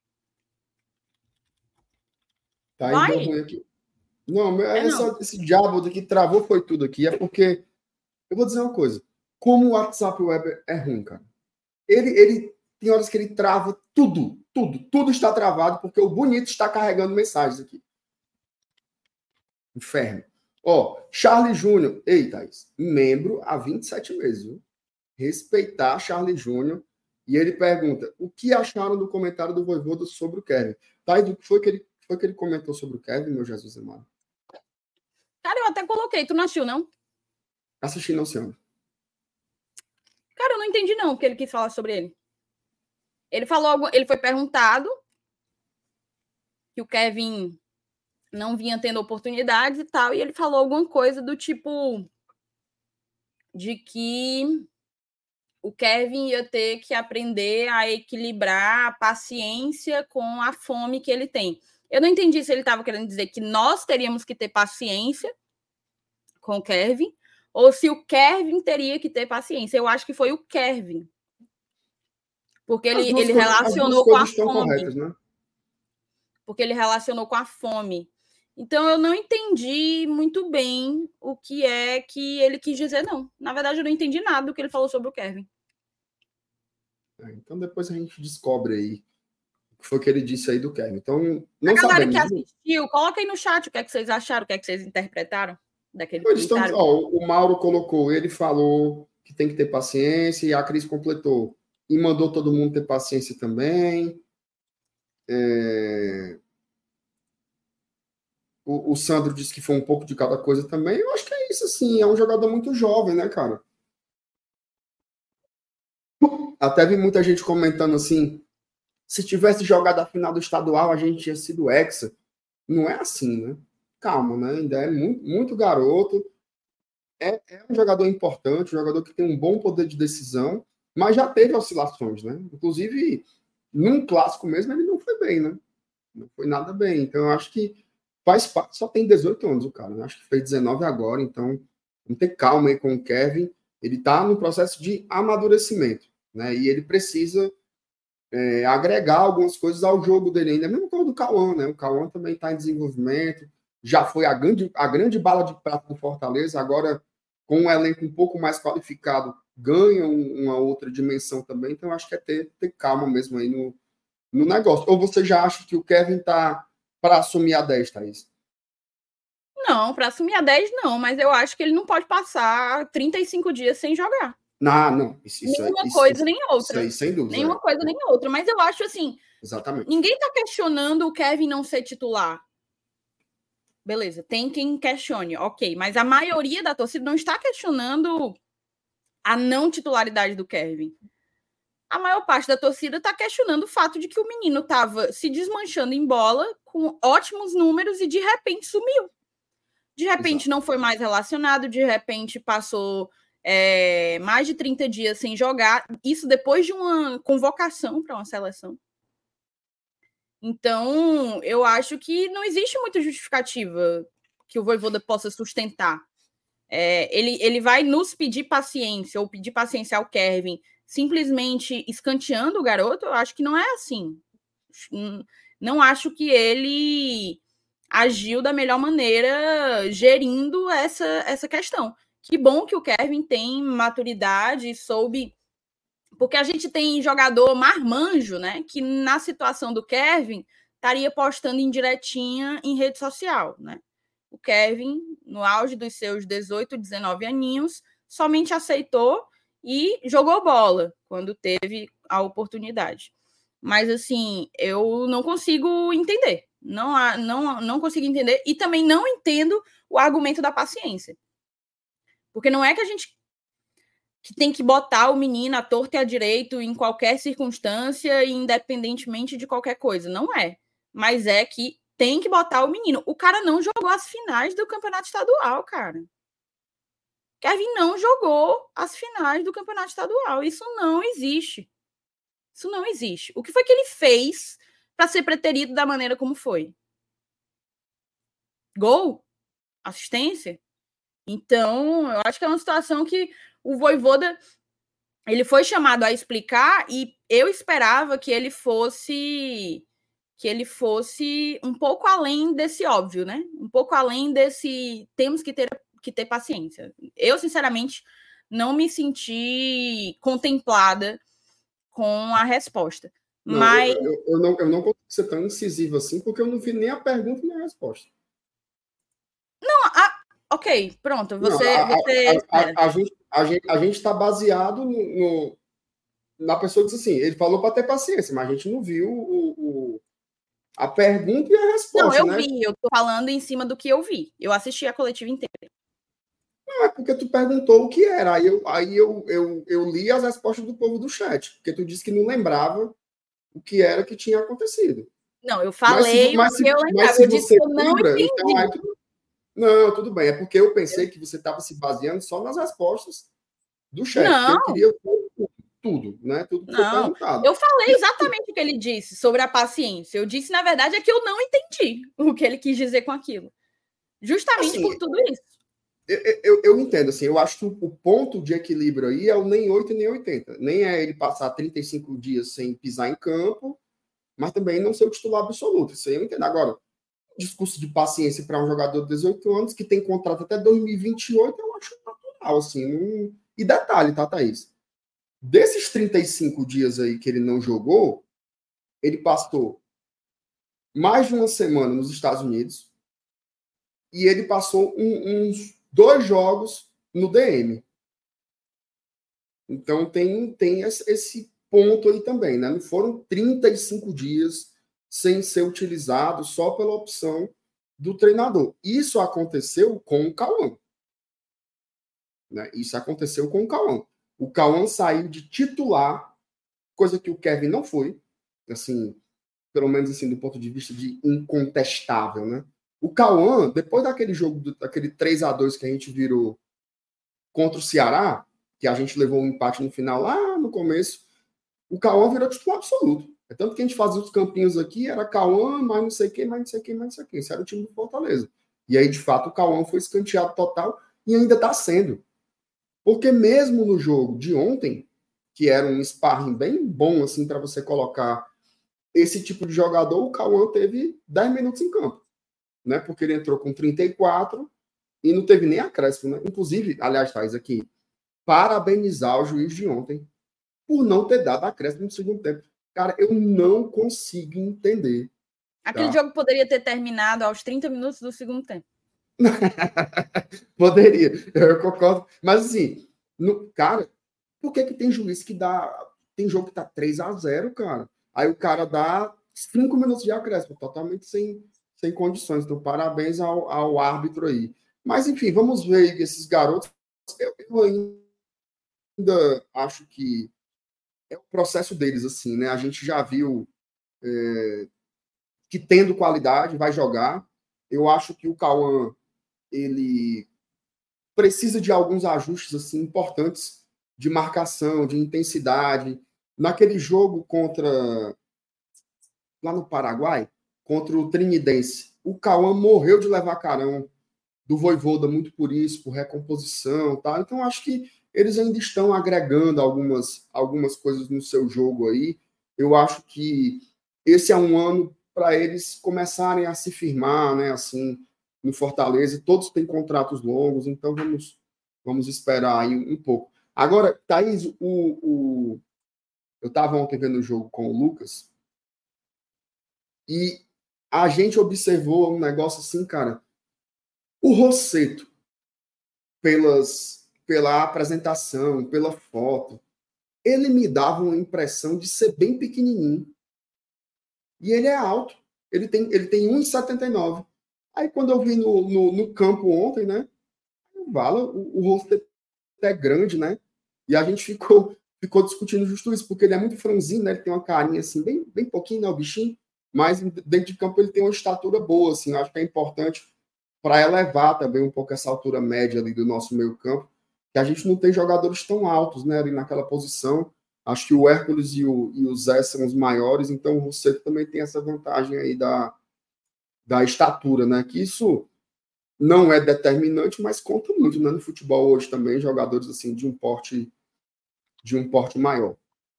Tá aí, deu ruim aqui. Não, esse diabo daqui travou, foi tudo aqui. É porque, eu vou dizer uma coisa. Como o WhatsApp Web é ruim, cara. Ele tem horas que ele trava tudo está travado, porque o bonito está carregando mensagens aqui. Inferno. Ó, Charlie Júnior. Ei, Thaís. Membro há 27 meses, viu? Respeitar Charlie Júnior. E ele pergunta, o que acharam do comentário do Voivoda sobre o Kevin? Thaís, o que foi que ele comentou sobre o Kevin, meu Jesus amado? Cara, eu até coloquei. Tu não assistiu, não? Assisti, não, senhora. Cara, eu não entendi, não, o que ele quis falar sobre ele. Ele foi perguntado que o Kevin não vinha tendo oportunidades e tal, e ele falou alguma coisa do tipo de que o Kevin ia ter que aprender a equilibrar a paciência com a fome que ele tem. Eu não entendi se ele estava querendo dizer que nós teríamos que ter paciência com o Kevin ou se o Kevin teria que ter paciência. Eu acho que foi o Kevin. Porque ele relacionou com a fome. Corretas, né? Porque ele relacionou com a fome. Então, eu não entendi muito bem o que é que ele quis dizer, não. Na verdade, eu não entendi nada do que ele falou sobre o Kevin. Então, depois a gente descobre aí o que foi que ele disse aí do Kevin. Então, não a galera que assistiu, coloca aí no chat o que é que vocês acharam, o que é que vocês interpretaram daquele comentário. O Mauro colocou, ele falou que tem que ter paciência, e a Cris completou. E mandou todo mundo ter paciência também. O Sandro disse que foi um pouco de cada coisa também. Eu acho que é isso, assim. É um jogador muito jovem, né, cara? Até vi muita gente comentando assim, se tivesse jogado a final do estadual, a gente tinha sido hexa. Não é assim, né? Calma, né? Ainda é muito, muito garoto. É um jogador importante, um jogador que tem um bom poder de decisão, mas já teve oscilações, né? Inclusive, num clássico mesmo, ele não foi bem, né? Não foi nada bem. Então, eu acho que só tem 18 anos o cara, né? Acho que fez 19 agora, então vamos ter calma aí com o Kevin. Ele está no processo de amadurecimento, né? E ele precisa agregar algumas coisas ao jogo dele ainda. É a mesma coisa do Cauã, né? O Cauã também está em desenvolvimento, já foi a grande bala de prata do Fortaleza, agora com um elenco um pouco mais qualificado, ganha uma outra dimensão também. Então, acho que é ter calma mesmo aí no negócio. Ou você já acha que o Kevin está para assumir a 10, Thaís? Não, para assumir a 10, não, mas eu acho que ele não pode passar 35 dias sem jogar. Não. Nenhuma coisa nem outra. Isso aí, sem dúvida. Nenhuma coisa nem outra. Mas eu acho assim. Exatamente. Ninguém está questionando o Kevin não ser titular. Beleza, tem quem questione, ok. Mas a maioria da torcida não está questionando a não titularidade do Kevin. A maior parte da torcida está questionando o fato de que o menino estava se desmanchando em bola com ótimos números e de repente sumiu. De repente não foi mais relacionado, de repente passou mais de 30 dias sem jogar, isso depois de uma convocação para uma seleção. Então, eu acho que não existe muita justificativa que o Vojvoda possa sustentar. Ele vai nos pedir paciência, ou pedir paciência ao Kevin, simplesmente escanteando o garoto. Eu acho que não é assim. Não acho que ele agiu da melhor maneira gerindo essa questão. Que bom que o Kevin tem maturidade, soube... Porque a gente tem jogador marmanjo, né? Que na situação do Kevin estaria postando indiretinha em rede social, né? O Kevin, no auge dos seus 18, 19 aninhos, somente aceitou e jogou bola quando teve a oportunidade. Mas, assim, eu não consigo entender. Não consigo entender. E também não entendo o argumento da paciência. Porque não é que a gente que tem que botar o menino à torta e à direito em qualquer circunstância, independentemente de qualquer coisa. Não é. Mas é que tem que botar o menino. O cara não jogou as finais do campeonato estadual, cara. Kevin não jogou as finais do campeonato estadual. Isso não existe. Isso não existe. O que foi que ele fez para ser preterido da maneira como foi? Gol? Assistência? Então, eu acho que é uma situação que o Vojvoda, ele foi chamado a explicar e eu esperava que ele fosse um pouco além desse óbvio, né? Um pouco além desse temos que ter paciência. Eu, sinceramente, não me senti contemplada com a resposta. Não, mas eu não consigo ser tão incisivo assim, porque eu não vi nem a pergunta nem a resposta. Não, ok, pronto. A gente está baseado na pessoa que disse assim, ele falou para ter paciência, mas a gente não viu a pergunta e a resposta. Não, eu vi, eu tô falando em cima do que eu vi. Eu assisti a coletiva inteira. Não, é porque tu perguntou o que era. Aí eu li as respostas do povo do chat, porque tu disse que não lembrava o que era que tinha acontecido. Não, eu falei o que eu lembrava. Eu disse que eu não entendi. Então, não, tudo bem. É porque eu pensei que você estava se baseando só nas respostas do chat. Não. Eu queria tudo, né? Tudo que foi perguntado. Eu falei exatamente o que ele disse sobre a paciência. Eu disse, na verdade, é que eu não entendi o que ele quis dizer com aquilo. Justamente assim, por tudo isso. Eu entendo, assim, eu acho que o ponto de equilíbrio aí é o nem 8 nem 80. Nem é ele passar 35 dias sem pisar em campo, mas também não ser o titular absoluto. Isso aí eu entendo. Agora, discurso de paciência para um jogador de 18 anos que tem contrato até 2028, eu acho natural, assim. E detalhe, tá, Thaís? Desses 35 dias aí que ele não jogou, ele passou mais de uma semana nos Estados Unidos e ele passou uns 2 jogos no DM. Então tem esse ponto aí também, né? Não foram 35 dias sem ser utilizado só pela opção do treinador. Isso aconteceu com o Cauã. Né? Isso aconteceu com o Cauã. O Cauã saiu de titular, coisa que o Kevin não foi, assim, pelo menos assim, do ponto de vista de incontestável, né? O Cauã, depois daquele jogo, daquele 3-2 que a gente virou contra o Ceará, que a gente levou um empate no final lá no começo, o Cauã virou titular absoluto. É tanto que a gente fazia os campinhos aqui, era Cauã, mais não sei quem, mais não sei quem, mais não sei quem. Esse era o time do Fortaleza. E aí, de fato, o Cauã foi escanteado total e ainda está sendo. Porque mesmo no jogo de ontem, que era um sparring bem bom assim para você colocar esse tipo de jogador, o Cauã teve 10 minutos em campo, né? Porque ele entrou com 34 e não teve nem acréscimo, né? Inclusive, aliás, Thais, aqui, parabenizar o juiz de ontem por não ter dado acréscimo no segundo tempo. Cara, eu não consigo entender. Aquele jogo poderia ter terminado aos 30 minutos do segundo tempo. Poderia, eu concordo. Mas assim, cara, por que tem juiz que dá... Tem jogo que tá 3-0, cara. Aí o cara dá 5 minutos de acréscimo, totalmente sem condições. Então, parabéns ao árbitro aí. Mas, enfim, vamos ver esses garotos. Eu ainda acho que é o processo deles, assim, né? A gente já viu que tendo qualidade, vai jogar. Eu acho que o Cauã, ele precisa de alguns ajustes, assim, importantes de marcação, de intensidade. Naquele jogo lá no Paraguai, contra o Trinidense, o Cauã morreu de levar carão do Vojvoda muito por isso, por recomposição, tá? Então, acho que eles ainda estão agregando algumas coisas no seu jogo aí. Eu acho que esse é um ano para eles começarem a se firmar, né, assim, no Fortaleza. Todos têm contratos longos, então vamos esperar aí um pouco. Agora, Thaís, eu estava ontem vendo o jogo com o Lucas e a gente observou um negócio assim, cara. O Rossetto, pela apresentação, pela foto, ele me dava uma impressão de ser bem pequenininho. E ele é alto. Ele tem 1,79. Aí, quando eu vi no campo ontem, né? O Rossetto é grande, né? E a gente ficou discutindo justo isso, porque ele é muito franzino, né? Ele tem uma carinha assim, bem pouquinho, né? O bichinho. Mas dentro de campo ele tem uma estatura boa, assim. Eu acho que é importante para elevar também um pouco essa altura média ali do nosso meio campo, que a gente não tem jogadores tão altos, né, ali naquela posição. Acho que o Hércules e o Zé são os maiores, então o Rossetto também tem essa vantagem aí da estatura, né, que isso não é determinante, mas conta muito, né, no futebol hoje também, jogadores assim de um porte maior.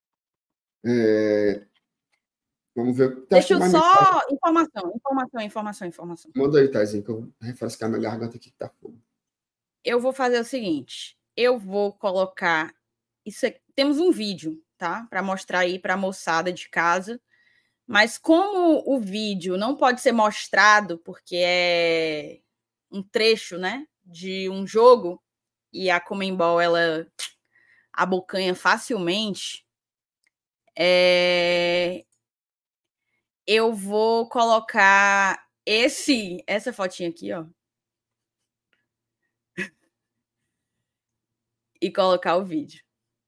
Vamos ver. Deixa eu só... Informação. Manda aí, Taizinho, que eu vou refrescar minha garganta aqui que tá fogo. Eu vou fazer o seguinte. Eu vou colocar... Isso aqui, temos um vídeo, tá? Para mostrar aí para a moçada de casa. Mas como o vídeo não pode ser mostrado, porque é um trecho, né? De um jogo, e a Conmebol, ela abocanha facilmente... Eu vou colocar essa fotinha aqui, ó. E colocar o vídeo.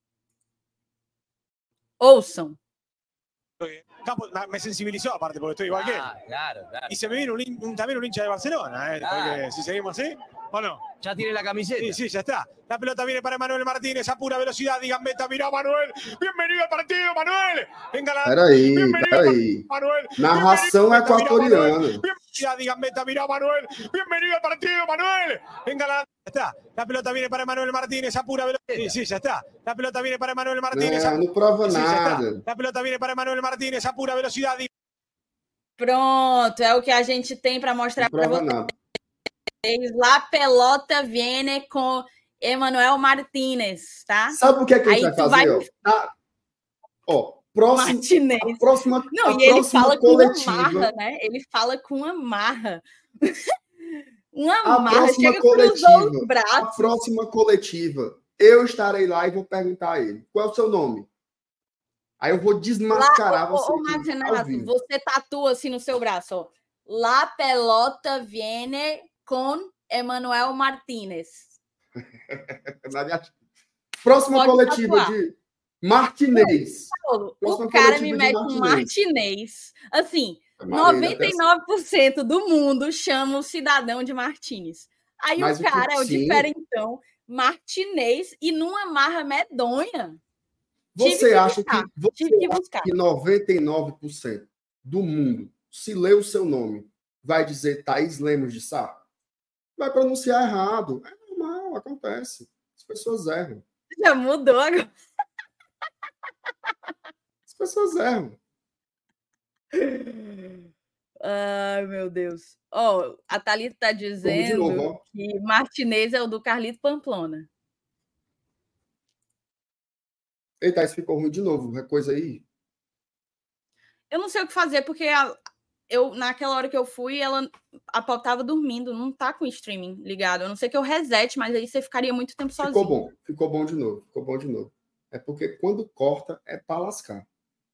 Ouçam. Capo, me sensibilizó aparte porque estoy igual que él. Claro. Y se me vino también un hincha de Barcelona, porque si seguimos así, ¿o no? Ya tiene la camiseta. Sí, ya está. La pelota viene para Manuel Martínez a pura velocidad. Y Gambetta, mirá, Manuel. Bienvenido al partido, Manuel. Venga la... Peraí. Manuel. Narração equatoriana. Y Gambetta, mirá, Manuel. Bienvenido al partido, Manuel. Venga la... Ya está. La pelota viene para Manuel Martínez a pura velocidad. Sí, ya está. La pelota viene para Manuel Martínez. Não prova nada. La pelota viene para Manuel Martínez a pura velocidad. Pronto, é o que a gente tem para mostrar para vocês. Nada. La pelota viene com Emanuel Martínez, tá? Sabe o que é que a gente vai fazer? Martinez. Ele fala coletiva, com uma marra, né? Ele fala com uma marra. Chega cruzou os braços. A próxima coletiva, eu estarei lá e vou perguntar a ele, qual é o seu nome? Aí eu vou desmascarar você. Renato, você tatua assim no seu braço, ó. La pelota viene com Emanuel Martínez. Próxima coletiva tatuar. De Martinez. O cara me mete um Martinez. Assim, 99% do mundo chama o cidadão de Martínez. Aí mas o cara é o diferentão Martinez e numa marra medonha. Você acha Tive que buscar. que 99% do mundo, se lê o seu nome, vai dizer Thaís Lemos de Sá? Vai pronunciar errado. É normal, acontece. As pessoas erram. Já mudou agora. As pessoas erram. Ai, meu Deus. Ó, a Thalita tá dizendo novo, que Martinez é o do Carlito Pamplona. Eita, isso ficou ruim de novo. É coisa aí. Eu não sei o que fazer, porque naquela hora que eu fui, a Pop tava dormindo, não tá com o streaming ligado. Eu não sei que eu resete, mas aí você ficaria muito tempo sozinho. Ficou bom de novo. É porque quando corta, é pra lascar.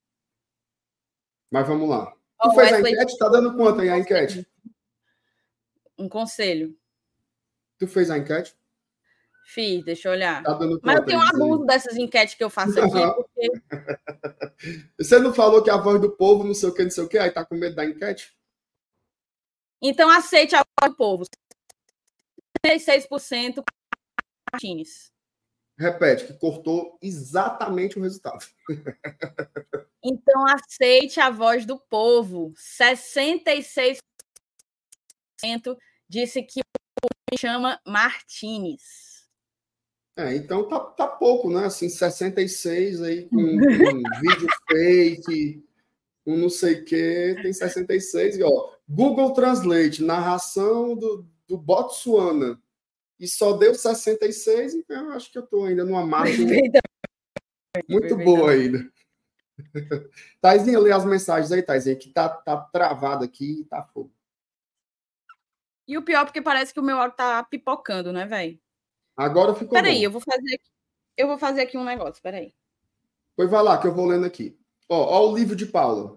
Mas vamos lá. Tu fez a enquete? Tá dando quanto aí a enquete? Um conselho. Tu fez a enquete? Fiz, deixa eu olhar. Tá dando Mas eu quanto tenho um abuso dessas enquetes que eu faço aqui, porque... Você não falou que a voz do povo, não sei o que, aí tá com medo da enquete? Então aceite a voz do povo. 36% Martins. Repete, que cortou exatamente o resultado. Então aceite a voz do povo. 66% disse que me chama Martins. Então tá pouco, né? Assim, 66 aí com vídeo fake, com não sei o que, tem 66. E, ó, Google Translate, narração do Botsuana, e só deu 66, então eu acho que eu tô ainda numa margem muito boa ainda. Thaisinha, lê as mensagens aí, Thaisinha, que tá travado aqui e tá fogo. E o pior, porque parece que o meu áudio tá pipocando, né, velho? Agora ficou Peraí, bom. eu vou fazer aqui um negócio, peraí. Pois vai lá, que eu vou lendo aqui. Ó o livro de Paula.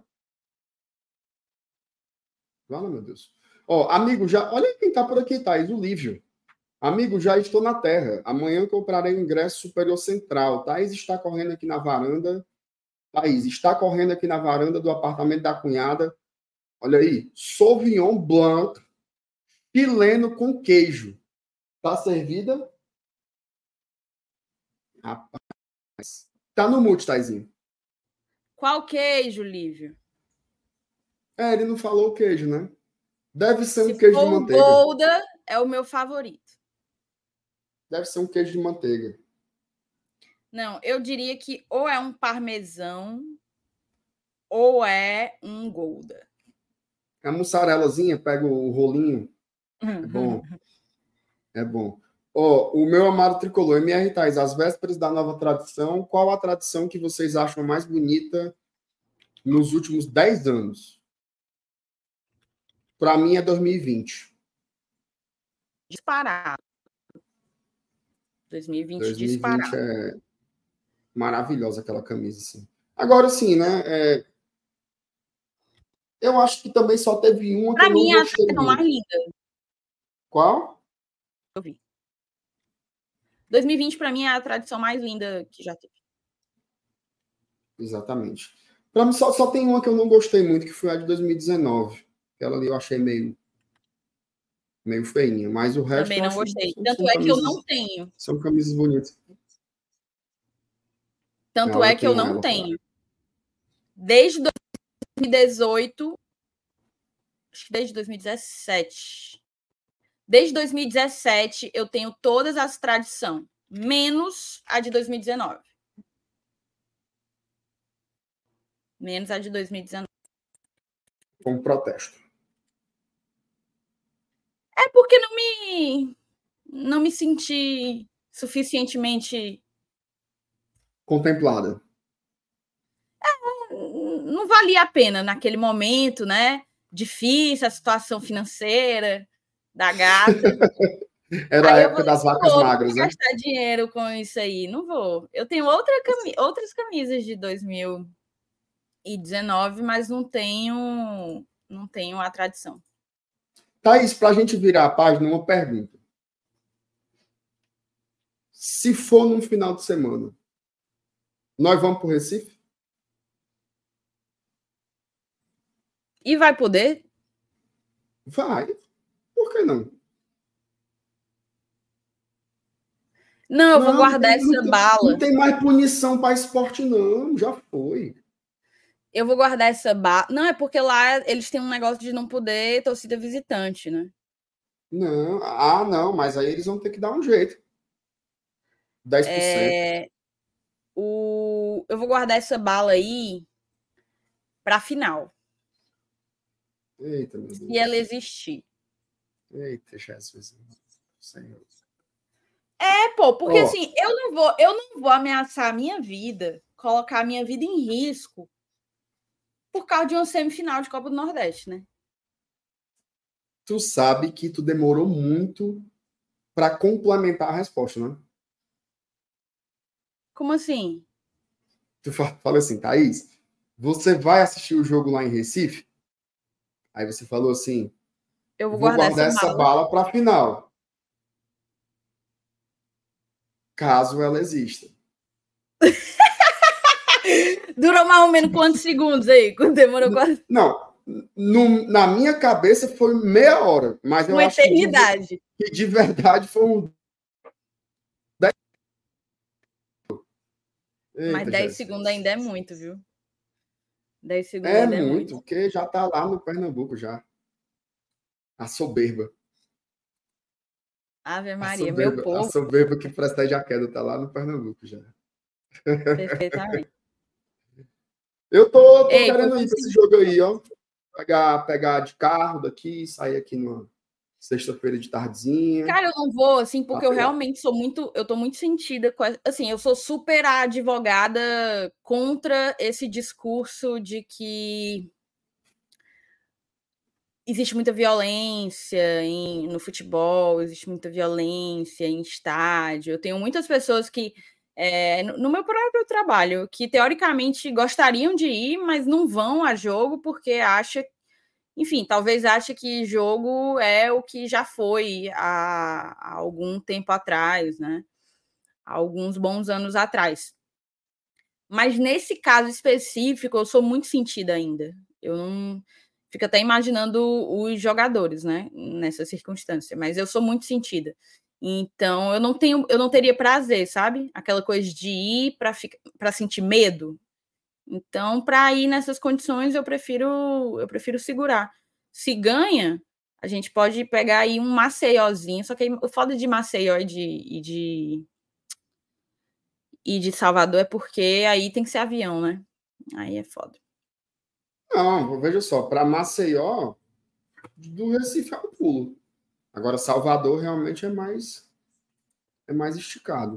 Fala, meu Deus. Amigo, olha quem tá por aqui, Thaís, o Lívio. Amigo, já estou na terra. Amanhã comprarei o ingresso superior central. Thaís está correndo aqui na varanda. Thaís está correndo aqui na varanda do apartamento da cunhada. Olha aí, Sauvignon Blanc, chileno com queijo. Tá servida? Rapaz. Tá no mute, Thaisinho. Qual queijo, Lívio? Ele não falou o queijo, né? Deve ser um queijo de manteiga. O Golda é o meu favorito. Deve ser um queijo de manteiga. Não, eu diria que ou é um parmesão ou é um Golda. A mussarelazinha, pega o rolinho. É bom. É bom. O meu amado tricolor, MR Thais, às vésperas da nova tradição, qual a tradição que vocês acham mais bonita nos últimos 10 anos? Para mim é 2020. Disparado. 2020 disparado. É maravilhosa aquela camisa, assim. Agora sim, né? Eu acho que também só teve uma que eu não gostei muito. Mais linda. Qual? Eu vi. 2020, para mim, é a tradição mais linda que já teve. Exatamente. Para mim, só tem uma que eu não gostei muito, que foi a de 2019. Aquela ali eu achei meio feinha, mas o resto... Também não gostei. Tanto é que eu não tenho. São camisas bonitas. Tanto é que eu não tenho. Desde 2018, acho que desde 2017. Desde 2017, eu tenho todas as tradições, menos a de 2019. Menos a de 2019. Com protesto. É porque não me senti suficientemente... contemplada. Não valia a pena naquele momento, né? Difícil a situação financeira da gata. Era a época das vacas magras, né? Gastar dinheiro com isso aí, não vou. Eu tenho outras camisas de 2019, mas não tenho a tradição. Thaís, para a gente virar a página, uma pergunta. Se for num final de semana, nós vamos para o Recife? E vai poder? Vai. Por que não? Não, eu vou guardar essa bala. Não tem mais punição para esporte, não. Já foi. Eu vou guardar essa bala. Não, é porque lá eles têm um negócio de não poder torcida visitante, né? Não. Ah, não, mas aí eles vão ter que dar um jeito. 10%. Eu vou guardar essa bala aí para final. Eita, meu Deus. Se ela existir. Eita, Jesus. Senhor. Pô, porque assim, eu não vou ameaçar a minha vida, colocar a minha vida em risco por causa de uma semifinal de Copa do Nordeste, né? Tu sabe que tu demorou muito para complementar a resposta, né? Como assim? Tu fala assim, Thaís, você vai assistir o jogo lá em Recife? Aí você falou assim, eu vou guardar essa bala para a final. Caso ela exista. Durou mais ou menos quantos segundos aí? Demorou quase... Não, na minha cabeça foi meia hora, mas eu acho eternidade. Que de verdade foi um... 10... Mas 10 segundos ainda é muito, viu? 10 segundos é ainda muito, porque já tá lá no Pernambuco já. A soberba. Ave Maria, meu povo. A soberba que precede a queda tá lá no Pernambuco já. Perfeitamente. Eu tô querendo ir pra esse jogo aí, ó. Pegar de carro daqui, sair aqui numa sexta-feira de tardezinha. Cara, eu não vou, assim, porque eu realmente eu tô muito sentida com assim, eu sou super advogada contra esse discurso de que existe muita violência no futebol, existe muita violência em estádio. Eu tenho muitas pessoas que, no meu próprio trabalho, que teoricamente gostariam de ir, mas não vão a jogo porque talvez ache que jogo é o que já foi há algum tempo atrás, né? Há alguns bons anos atrás. Mas nesse caso específico, eu sou muito sentida ainda. Eu não... Fico até imaginando os jogadores, né? Nessa circunstância. Mas eu sou muito sentida. Então, eu não teria prazer, sabe? Aquela coisa de ir para sentir medo. Então, para ir nessas condições, eu prefiro segurar. Se ganha, a gente pode pegar aí um Maceiozinho, só que o foda de Maceió e de Salvador é porque aí tem que ser avião, né? Aí é foda. Não, veja só, para Maceió, do Recife é um pulo. Agora, Salvador realmente é mais esticado.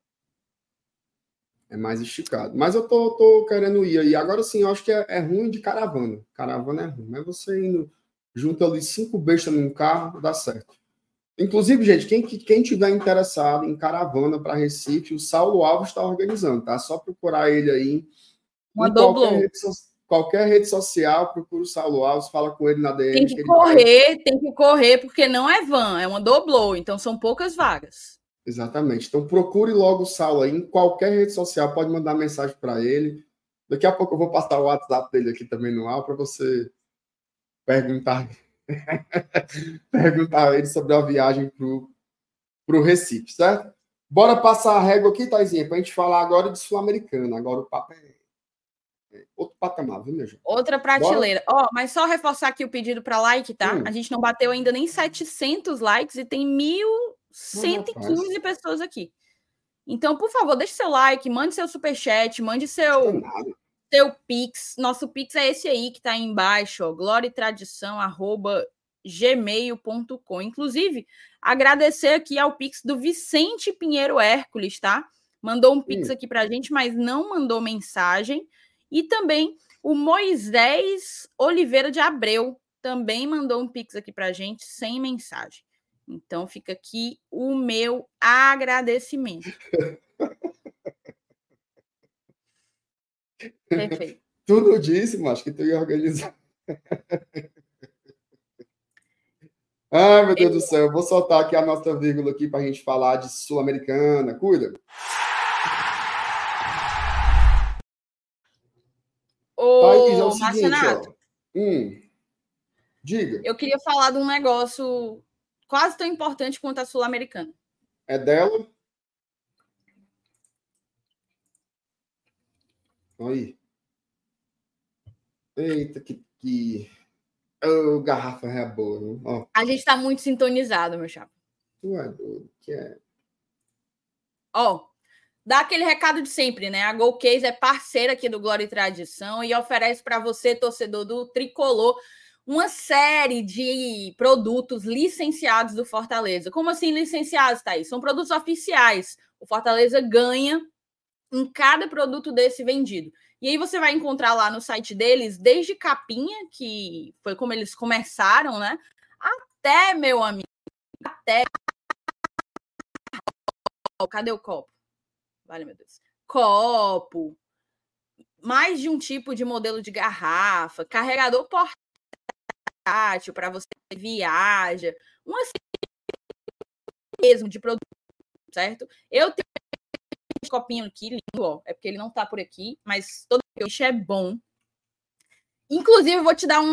É mais esticado. Mas eu tô querendo ir aí. Agora sim, eu acho que é ruim de caravana. Caravana é ruim. Mas você indo, junto ali 5 bestas num carro, dá certo. Inclusive, gente, quem tiver interessado em caravana para Recife, o Saulo Alves está organizando, tá? Só procurar ele aí. Qualquer rede social, procura o Saulo Alves, fala com ele na DM. Tem que correr, porque não é van, é uma doblô, então são poucas vagas. Exatamente. Então procure logo o Saulo aí em qualquer rede social, pode mandar mensagem para ele. Daqui a pouco eu vou passar o WhatsApp dele aqui também no ar para você perguntar a ele sobre a viagem pro Recife, certo? Bora passar a régua aqui, Taizinha, para a gente falar agora de Sul-Americana. Agora o papo é outro patamar, viu, meu gente? Outra prateleira. Mas só reforçar aqui o pedido para like, tá? A gente não bateu ainda nem 700 likes e tem 1.115 pessoas aqui. Então, por favor, deixe seu like, mande seu superchat, mande seu Pix. Nosso Pix é esse aí que está aí embaixo, ó, gloriatradição@gmail.com. Inclusive, agradecer aqui ao Pix do Vicente Pinheiro Hércules, tá? Mandou um Pix aqui pra gente, mas não mandou mensagem. E também o Moisés Oliveira de Abreu também mandou um Pix aqui pra gente, sem mensagem. Então, fica aqui o meu agradecimento. Perfeito. Tu não disse, mas que tu ia organizar. Ai, meu Deus do céu. Eu vou soltar aqui a nossa vírgula aqui para a gente falar de Sul-Americana. Cuida. Thaís, é o seguinte, diga. Eu queria falar de um negócio quase tão importante quanto a Sul-Americana. É dela? Aí. Eita, que... Oh, garrafa é boa, né? Ó. A gente tá muito sintonizado, meu chapa. Tu é doido, que é... Ó, dá aquele recado de sempre, né? A GoCase é parceira aqui do Glória e Tradição e oferece para você, torcedor do Tricolor, uma série de produtos licenciados do Fortaleza. Como assim licenciados, Thaís? São produtos oficiais. O Fortaleza ganha em cada produto desse vendido. E aí você vai encontrar lá no site deles, desde capinha, que foi como eles começaram, né? Até, meu amigo, até... Cadê o copo? Vale, meu Deus. Copo, mais de um tipo de modelo de garrafa, carregador portátil para você viaja, uma mesmo de produto, certo? Eu tenho um copinho aqui, lindo, ó, é porque ele não tá por aqui, mas todo bicho é bom. Inclusive, eu vou te dar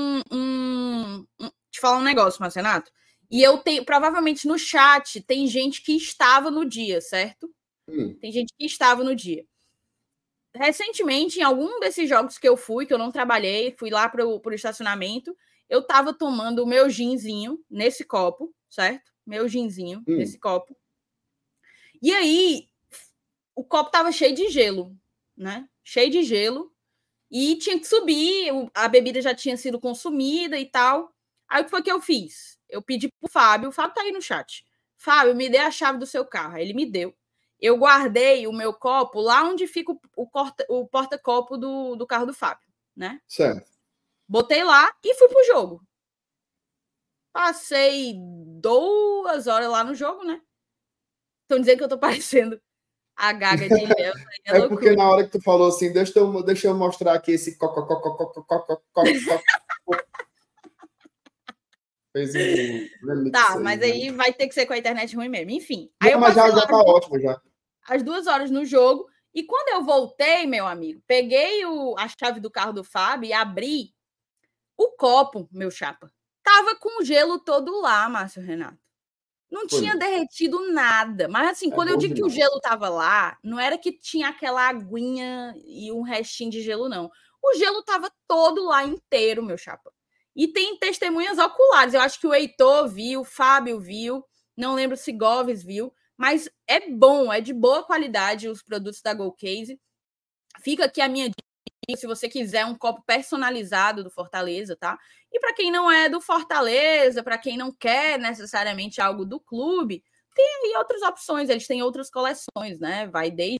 te falar um negócio, Marcenato. E eu tenho, provavelmente no chat, tem gente que estava no dia, certo? Tem gente que estava no dia. Recentemente, em algum desses jogos que eu fui, que eu não trabalhei, fui lá para o estacionamento, eu estava tomando o meu ginzinho nesse copo, certo? Meu ginzinho nesse copo. E aí, o copo estava cheio de gelo, né? Cheio de gelo. E tinha que subir, a bebida já tinha sido consumida e tal. Aí o que foi que eu fiz? Eu pedi pro Fábio, o Fábio tá aí no chat. Fábio, me dê a chave do seu carro. Aí ele me deu. Eu guardei o meu copo lá onde fica o porta-copo do carro do Fábio, né? Certo. Botei lá e fui pro jogo. Passei 2 horas lá no jogo, né? Estão dizendo que eu tô parecendo a Gaga de Ilhéus. É porque na hora que tu falou assim, deixa eu mostrar aqui esse fez um... Tá, mas aí vai ter que ser com a internet ruim mesmo. Enfim. Não, aí eu mas já tá ótimo já. As 2 horas no jogo. E quando eu voltei, meu amigo, peguei a chave do carro do Fábio e abri o copo, meu chapa. Tava com o gelo todo lá, Márcio Renato. Não tinha derretido nada. Mas assim, quando eu digo que o gelo tava lá, não era que tinha aquela aguinha e um restinho de gelo, não. O gelo tava todo lá inteiro, meu chapa. E tem testemunhas oculares. Eu acho que o Heitor viu, o Fábio viu, não lembro se Goves viu, mas é bom, é de boa qualidade os produtos da GoCase. Fica aqui a minha dica, se você quiser um copo personalizado do Fortaleza, tá? E para quem não é do Fortaleza, para quem não quer necessariamente algo do clube, tem aí outras opções, eles têm outras coleções, né? Vai desde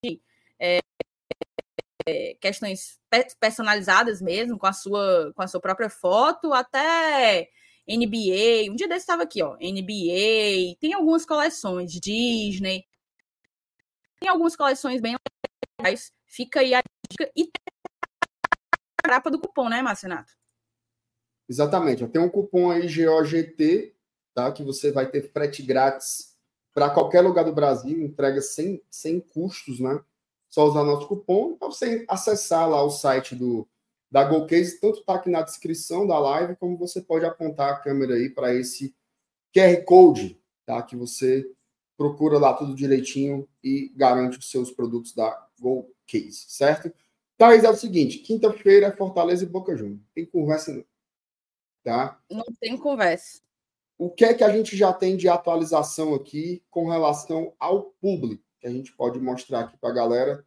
questões personalizadas mesmo, com a sua própria foto, até NBA. Um dia desse estava aqui, ó, NBA, tem algumas coleções, Disney, tem algumas coleções bem legais. Fica aí a dica. E tem a capa do cupom, né, Marcenato? Exatamente. Tem um cupom aí, GOGT, tá? Que você vai ter frete grátis para qualquer lugar do Brasil, entrega sem custos, né? Só usar nosso cupom, para você acessar lá o site da GoCase, tanto está aqui na descrição da live, como você pode apontar a câmera aí para esse QR Code, tá? Que você procura lá tudo direitinho e garante os seus produtos da GoCase, certo? Thaís, é o seguinte, quinta-feira é Fortaleza e Boca Juniors. Tem conversa não, tá? Não tem conversa. O que é que a gente já tem de atualização aqui com relação ao público? Que a gente pode mostrar aqui para a galera.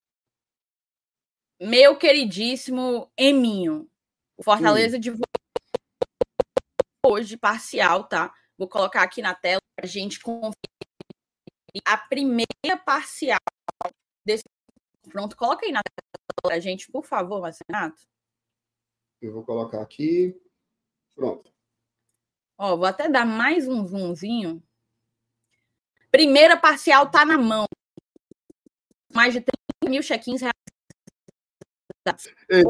Meu queridíssimo Eminho, o Fortaleza divulgou hoje parcial, tá? Vou colocar aqui na tela para a gente conferir a primeira parcial desse confronto. Coloca aí na tela para a gente, por favor, Marcenato. Eu vou colocar aqui. Pronto. Ó, vou até dar mais um zoomzinho. Primeira parcial tá na mão. Mais de 30 mil check-ins realizados. Ei,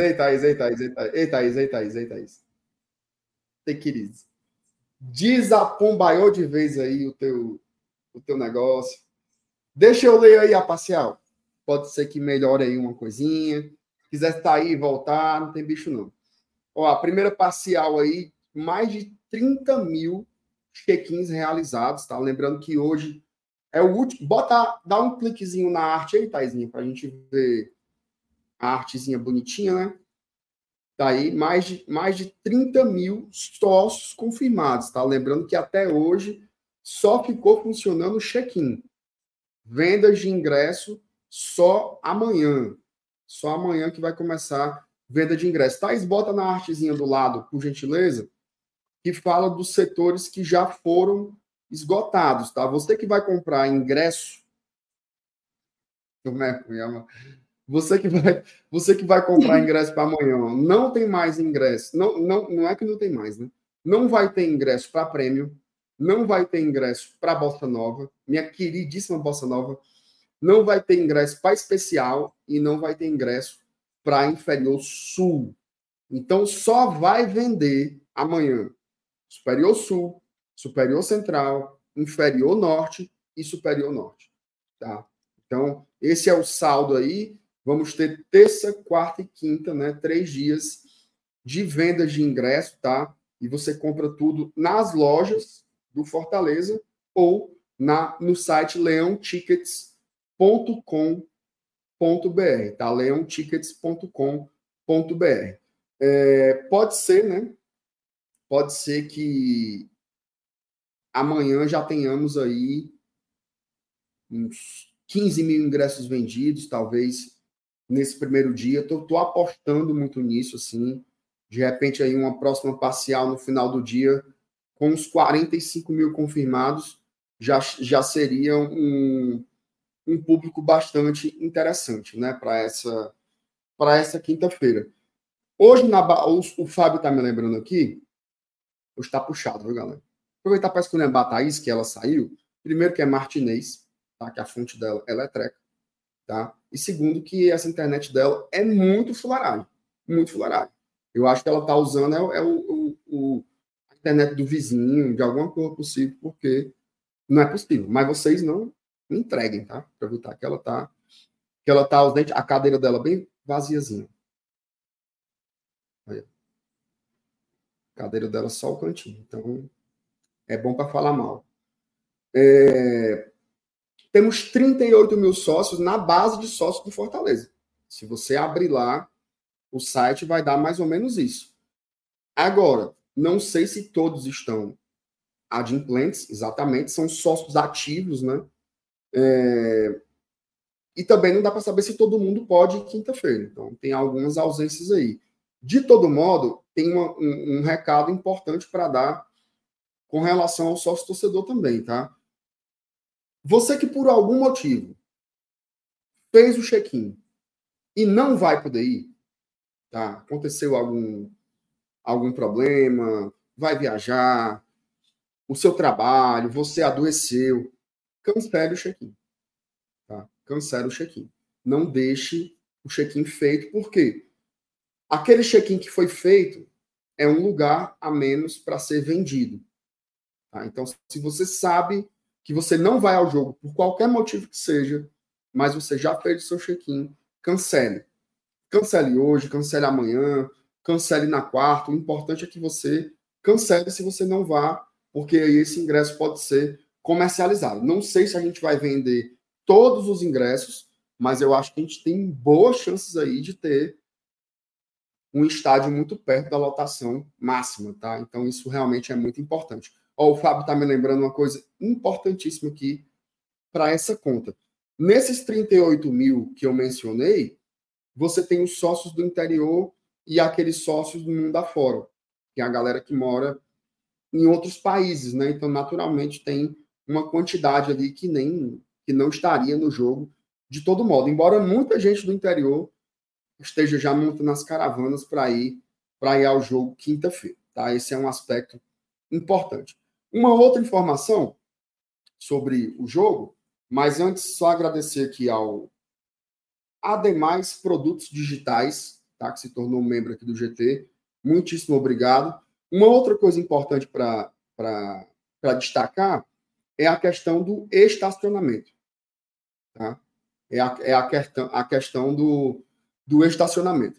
Thaís. Tem que desapombaiou de vez aí o teu negócio. Deixa eu ler aí a parcial. Pode ser que melhore aí uma coisinha. Quiser sair e voltar, não tem bicho não. Ó, a primeira parcial aí, mais de 30 mil check-ins realizados, tá? Lembrando que hoje é o último. Dá um cliquezinho na arte aí, Thaisinha, pra gente ver a artezinha bonitinha, né? Tá aí mais de 30 mil sócios confirmados, tá? Lembrando que até hoje só ficou funcionando o check-in. Vendas de ingresso só amanhã. Só amanhã que vai começar venda de ingresso. Thaís, bota na artezinha do lado, por gentileza, que fala dos setores que já foram esgotados, tá? Você que vai comprar ingresso, você que vai comprar ingresso para amanhã, não tem mais ingresso. Não é que não tem mais, né? Não vai ter ingresso para prêmio, não vai ter ingresso para Bossa Nova, minha queridíssima Bossa Nova, não vai ter ingresso para especial e não vai ter ingresso para Inferior Sul. Então só vai vender amanhã Superior Sul, Superior Central, Inferior Norte e Superior Norte, tá? Então, esse é o saldo aí. Vamos ter terça, quarta e quinta, né? 3 dias de vendas de ingresso, tá? E você compra tudo nas lojas do Fortaleza ou no site leontickets.com.br, tá? leontickets.com.br. Pode ser, né? Pode ser que amanhã já tenhamos aí uns 15 mil ingressos vendidos, talvez, nesse primeiro dia. Estou apostando muito nisso, assim. De repente, aí uma próxima parcial no final do dia, com uns 45 mil confirmados, já seria um público bastante interessante, né, para essa quinta-feira. Hoje, o Fábio está me lembrando aqui, hoje está puxado, viu, galera? Aproveitar para escolher a Thaís, que ela saiu. Primeiro, que é Martinez, tá? Que a fonte dela ela é treca, tá? E segundo, que essa internet dela é muito fularagem. Muito fularagem. Eu acho que ela está usando a internet do vizinho, de alguma coisa possível, porque não é possível. Mas vocês não me entreguem, tá? Para evitar que ela tá ausente. A cadeira dela bem vaziazinha. Aí. A cadeira dela só o cantinho. Então, é bom para falar mal. Temos 38 mil sócios na base de sócios do Fortaleza. Se você abrir lá, o site vai dar mais ou menos isso. Agora, não sei se todos estão adimplentes, exatamente, são sócios ativos, né? E também não dá para saber se todo mundo pode ir quinta-feira. Então, tem algumas ausências aí. De todo modo, tem um recado importante para dar com relação ao sócio-torcedor também, tá? Você que, por algum motivo, fez o check-in e não vai poder ir, tá? Aconteceu algum problema, vai viajar, o seu trabalho, você adoeceu, cancele o check-in, tá? Cancele o check-in. Não deixe o check-in feito, porque aquele check-in que foi feito é um lugar a menos para ser vendido, tá? Então, se você sabe que você não vai ao jogo por qualquer motivo que seja, mas você já fez o seu check-in, cancele. Cancele hoje, cancele amanhã, cancele na quarta. O importante é que você cancele se você não vá, porque aí esse ingresso pode ser comercializado. Não sei se a gente vai vender todos os ingressos, mas eu acho que a gente tem boas chances aí de ter um estádio muito perto da lotação máxima, tá? Então isso realmente é muito importante. Ó, o Fábio está me lembrando uma coisa importantíssima aqui para essa conta. Nesses 38 mil que eu mencionei, você tem os sócios do interior e aqueles sócios do mundo afora, que é a galera que mora em outros países, né? Então, naturalmente, tem uma quantidade ali que não estaria no jogo de todo modo. Embora muita gente do interior esteja já montando as caravanas para ir ao jogo quinta-feira, tá? Esse é um aspecto importante. Uma outra informação sobre o jogo, mas antes só agradecer aqui ao Ademais Produtos Digitais, tá, que se tornou membro aqui do GT. Muitíssimo obrigado. Uma outra coisa importante para destacar é a questão do estacionamento. Tá? É a questão do estacionamento.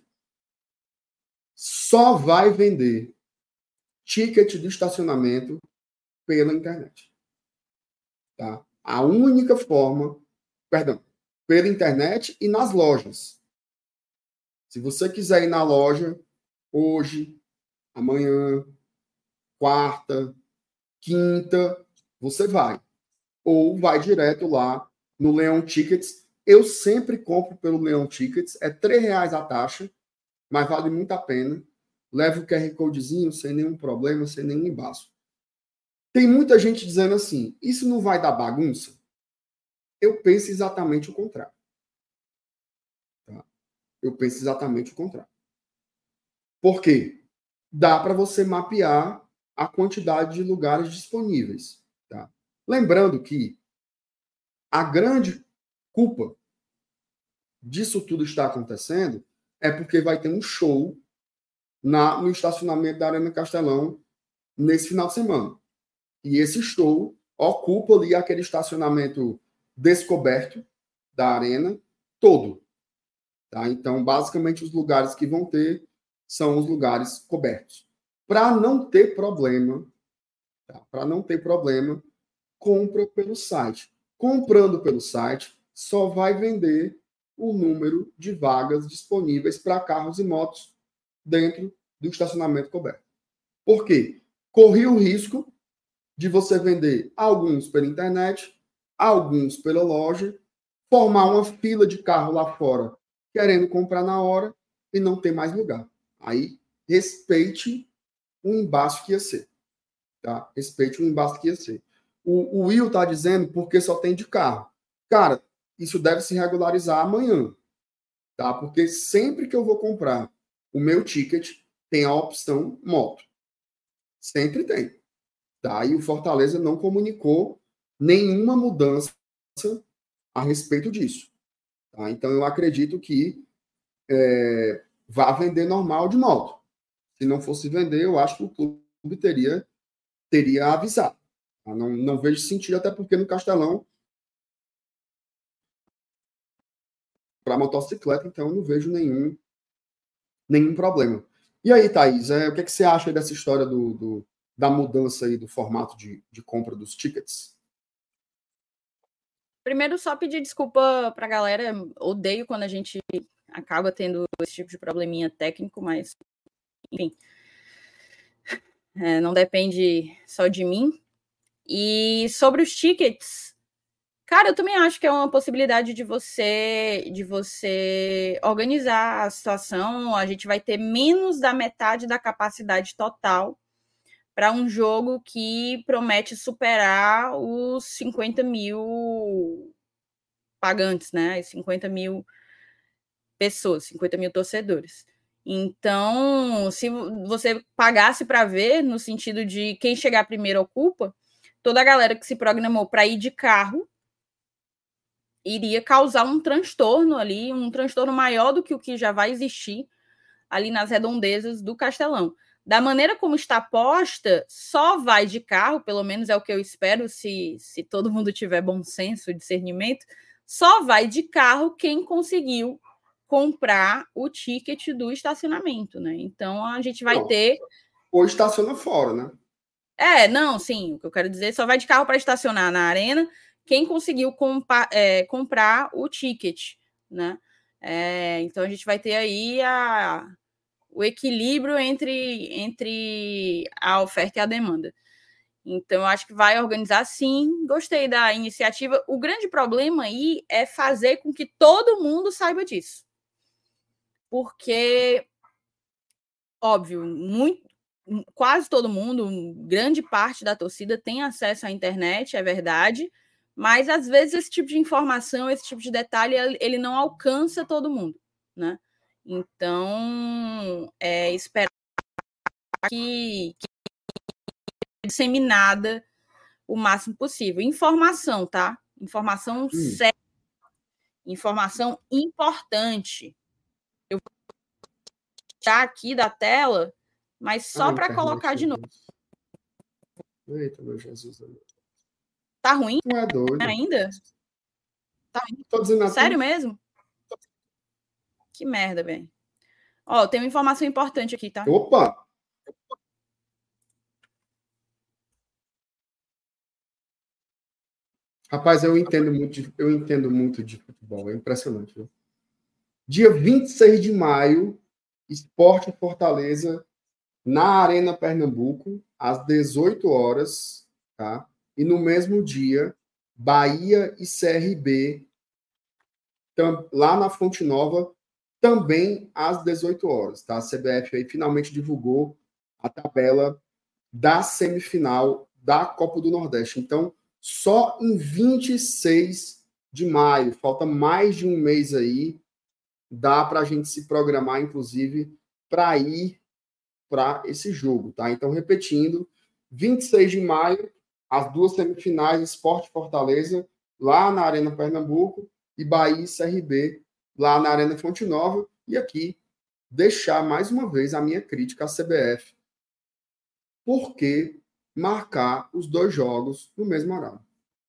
Só vai vender ticket de estacionamento pela internet. Tá? A única forma... Perdão. Pela internet e nas lojas. Se você quiser ir na loja hoje, amanhã, quarta, quinta, você vai. Ou vai direto lá no Leão Tickets. Eu sempre compro pelo Leão Tickets. É R$3 a taxa, mas vale muito a pena. Leva o QR Codezinho sem nenhum problema, sem nenhum embaraço. Tem muita gente dizendo assim, isso não vai dar bagunça? Eu penso exatamente o contrário. Tá? Eu penso exatamente o contrário. Por quê? Dá para você mapear a quantidade de lugares disponíveis. Tá? Lembrando que a grande culpa disso tudo estar acontecendo é porque vai ter um show no estacionamento da Arena Castelão nesse final de semana. E esse show ocupa ali aquele estacionamento descoberto da arena todo. Tá? Então, basicamente, os lugares que vão ter são os lugares cobertos. Para não ter problema, tá? Para não ter problema, compra pelo site. Comprando pelo site, só vai vender o número de vagas disponíveis para carros e motos dentro do estacionamento coberto. Por quê? Corri o risco de você vender alguns pela internet, alguns pela loja, formar uma fila de carro lá fora querendo comprar na hora e não ter mais lugar. Aí, respeite o embaixo que ia ser. Tá? Respeite o embaixo que ia ser. O Will está dizendo porque só tem de carro. Cara, isso deve se regularizar amanhã. Tá? Porque sempre que eu vou comprar o meu ticket, tem a opção moto. Sempre tem. Tá? E o Fortaleza não comunicou nenhuma mudança a respeito disso. Tá? Então, eu acredito que vá vender normal de moto. Se não fosse vender, eu acho que o clube teria avisado. Tá? Não vejo sentido, até porque no Castelão, para motocicleta, então, eu não vejo nenhum problema. E aí, Thaís, o que você acha dessa história da mudança aí do formato de compra dos tickets? Primeiro, só pedir desculpa para a galera. Odeio quando a gente acaba tendo esse tipo de probleminha técnico, mas, enfim, não depende só de mim. E sobre os tickets, cara, eu também acho que é uma possibilidade de você organizar a situação. A gente vai ter menos da metade da capacidade total para um jogo que promete superar os 50 mil pagantes, né? As 50 mil pessoas, 50 mil torcedores. Então, se você pagasse para ver, no sentido de quem chegar primeiro ocupa, toda a galera que se programou para ir de carro iria causar um transtorno ali, um transtorno maior do que o que já vai existir ali nas redondezas do Castelão. Da maneira como está posta, só vai de carro, pelo menos é o que eu espero, se todo mundo tiver bom senso, discernimento, só vai de carro quem conseguiu comprar o ticket do estacionamento, né? Então, a gente vai ter... Ou estaciona fora, né? Não, sim, o que eu quero dizer, só vai de carro para estacionar na arena quem conseguiu comprar o ticket, né? Então, a gente vai ter aí o equilíbrio entre a oferta e a demanda. Então, eu acho que vai organizar, sim. Gostei da iniciativa. O grande problema aí é fazer com que todo mundo saiba disso. Porque, óbvio, quase todo mundo, grande parte da torcida tem acesso à internet, é verdade, mas às vezes esse tipo de informação, esse tipo de detalhe, ele não alcança todo mundo, né? Então, esperar que disseminada o máximo possível. Informação, tá? Informação séria, informação importante. Eu vou tirar aqui da tela, mas só para colocar de novo. Eita, meu Jesus. Tá ruim? Não é doido. Ainda? Tá ruim? Tô dizendo assim. Sério mesmo? Que merda, velho. Ó, tem uma informação importante aqui, tá? Opa! Rapaz, eu entendo muito de futebol. É impressionante, viu? Dia 26 de maio, Sport Fortaleza na Arena Pernambuco, às 18 horas, tá? E no mesmo dia, Bahia e CRB, lá na Fonte Nova, também às 18 horas, tá? A CBF aí finalmente divulgou a tabela da semifinal da Copa do Nordeste. Então, só em 26 de maio, falta mais de um mês aí, dá para a gente se programar, inclusive, para ir para esse jogo, tá? Então, repetindo, 26 de maio, as duas semifinais, Sport Fortaleza, lá na Arena Pernambuco, e Bahia e CRB, lá na Arena Fonte Nova. E aqui, deixar mais uma vez a minha crítica à CBF. Por que marcar os dois jogos no mesmo horário?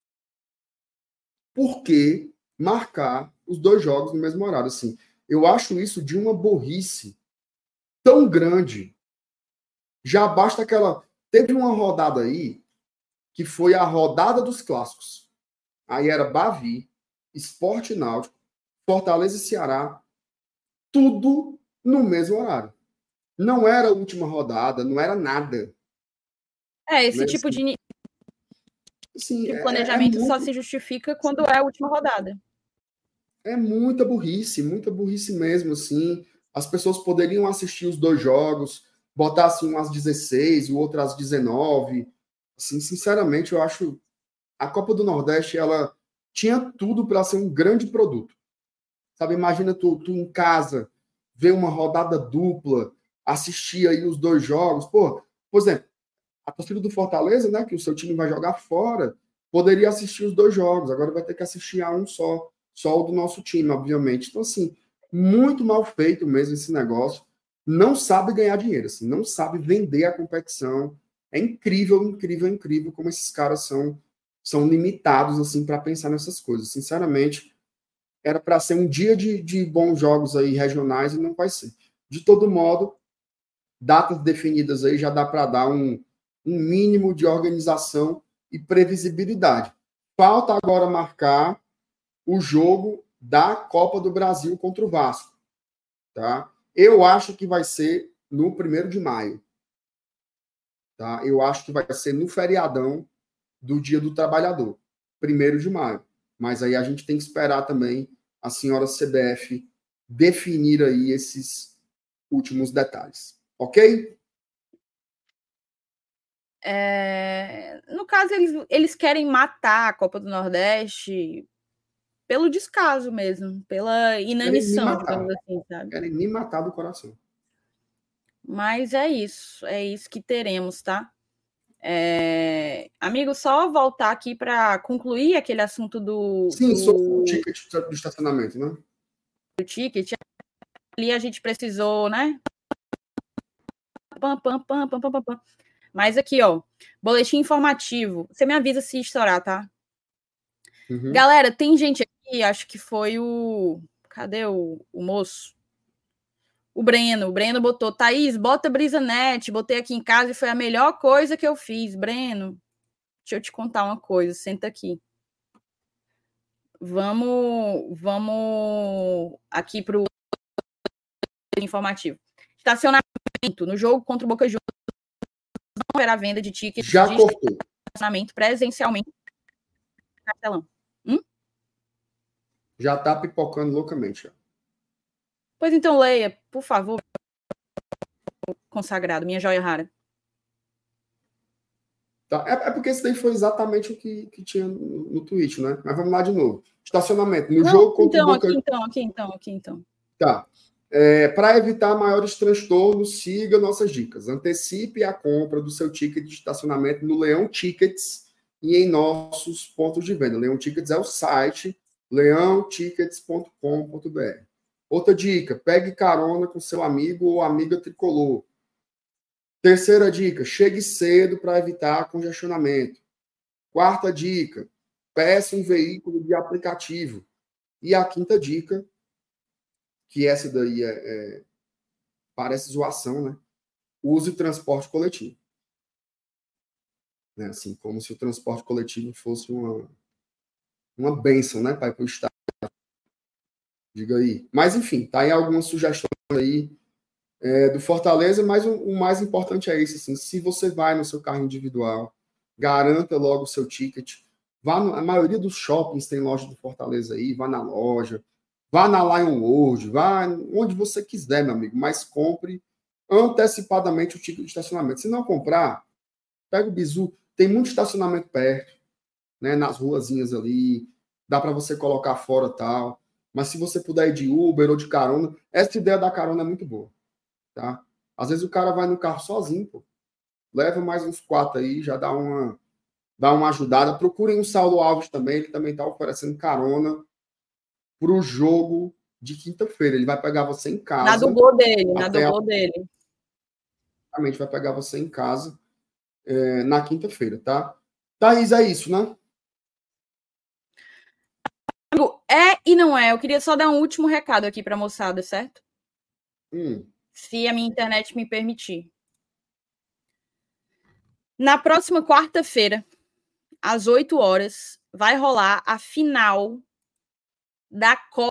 Por que marcar os dois jogos no mesmo horário? Assim, eu acho isso de uma burrice tão grande. Já basta aquela... Teve uma rodada aí que foi a rodada dos clássicos. Aí era Bavi, Sport Náutico, Fortaleza e Ceará, tudo no mesmo horário. Não era a última rodada, não era nada. Esse tipo de planejamento só se justifica quando é a última rodada. É muita burrice mesmo, assim. As pessoas poderiam assistir os dois jogos, botar assim um às 16, o outro às 19. Assim, sinceramente, eu acho a Copa do Nordeste, ela tinha tudo para ser um grande produto. Sabe, imagina tu em casa, ver uma rodada dupla, assistir aí os dois jogos. Pô, por exemplo, a torcida do Fortaleza, né, que o seu time vai jogar fora, poderia assistir os dois jogos. Agora vai ter que assistir a um só o do nosso time, obviamente. Então, assim, muito mal feito mesmo esse negócio. Não sabe ganhar dinheiro, assim, não sabe vender a competição. É incrível, incrível, incrível como esses caras são limitados, assim, para pensar nessas coisas. Sinceramente, era para ser um dia de bons jogos aí regionais e não vai ser. De todo modo, datas definidas aí já dá para dar um mínimo de organização e previsibilidade. Falta agora marcar o jogo da Copa do Brasil contra o Vasco. Tá? Eu acho que vai ser no 1º de maio. Tá? Eu acho que vai ser no feriadão do Dia do Trabalhador, 1º de maio. Mas aí a gente tem que esperar também a senhora CBF definir aí esses últimos detalhes. Ok? No caso, eles querem matar a Copa do Nordeste pelo descaso mesmo, pela inanição, digamos assim, sabe? Querem me matar do coração. Mas é isso que teremos, tá? Amigo, só voltar aqui para concluir aquele assunto do... Sim, sobre o ticket do estacionamento, né? O ticket, ali a gente precisou, né? Mas aqui, ó, boletim informativo. Você me avisa se estourar, tá? Uhum. Galera, tem gente aqui, acho que foi o... Cadê o moço? O Breno botou, Thaís, bota BrisaNet, botei aqui em casa e foi a melhor coisa que eu fiz. Breno, deixa eu te contar uma coisa, senta aqui. Vamos aqui para o informativo. Estacionamento no jogo contra o Boca Juniors. Não era a venda de tickets já de cortou. Estacionamento presencialmente. Cartelão. Já tá pipocando loucamente. Já. Pois então, leia, por favor, consagrado, minha joia rara. Tá. É porque isso daí foi exatamente o que tinha no tweet, né? Mas vamos lá de novo. Estacionamento. No jogo contra o Boca... Aqui então. Tá. Para evitar maiores transtornos, siga nossas dicas. Antecipe a compra do seu ticket de estacionamento no Leão Tickets e em nossos pontos de venda. Leão Tickets é o site leãotickets.com.br. Outra dica, pegue carona com seu amigo ou amiga tricolor. Terceira dica, chegue cedo para evitar congestionamento. Quarta dica, peça um veículo de aplicativo. E a quinta dica, que essa daí parece zoação, né? Use transporte coletivo. Né? Assim, como se o transporte coletivo fosse uma bênção, né? Para o Estado. Diga aí. Mas, enfim, tá aí algumas sugestões aí do Fortaleza, mas o mais importante é isso, assim, se você vai no seu carro individual, garanta logo o seu ticket, a maioria dos shoppings tem loja do Fortaleza aí, vá na loja, vá na Lion World, vá onde você quiser, meu amigo, mas compre antecipadamente o ticket de estacionamento. Se não comprar, pega o bizu, tem muito estacionamento perto, né, nas ruazinhas ali, dá para você colocar fora tal, mas se você puder ir de Uber ou de carona, essa ideia da carona é muito boa. Tá? Às vezes o cara vai no carro sozinho, pô. Leva mais uns 4 aí, já dá uma ajudada. Procurem o Saulo Alves também, ele também está oferecendo carona para o jogo de quinta-feira. Ele vai pegar você em casa. Na do gol dele. Exatamente, vai pegar você em casa na quinta-feira, tá? Thaís, é isso, né? É e não é. Eu queria só dar um último recado aqui para a moçada, certo? Se a minha internet me permitir. Na próxima quarta-feira, às 8 horas, vai rolar a final da Copa.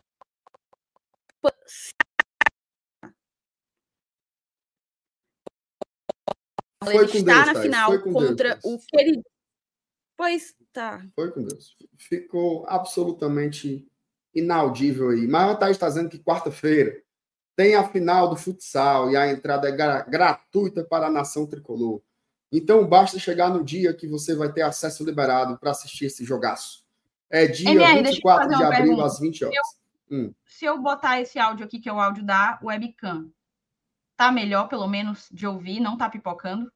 Ele está na final contra o querido. Pois tá. Foi com Deus. Ficou absolutamente inaudível aí. Mas a Thaís está dizendo que quarta-feira tem a final do futsal e a entrada é gratuita para a nação tricolor. Então, basta chegar no dia que você vai ter acesso liberado para assistir esse jogaço. É dia MR, 24 de abril, às 20 horas. Se eu botar esse áudio aqui, que é o áudio da webcam, tá melhor, pelo menos, de ouvir? Não tá pipocando?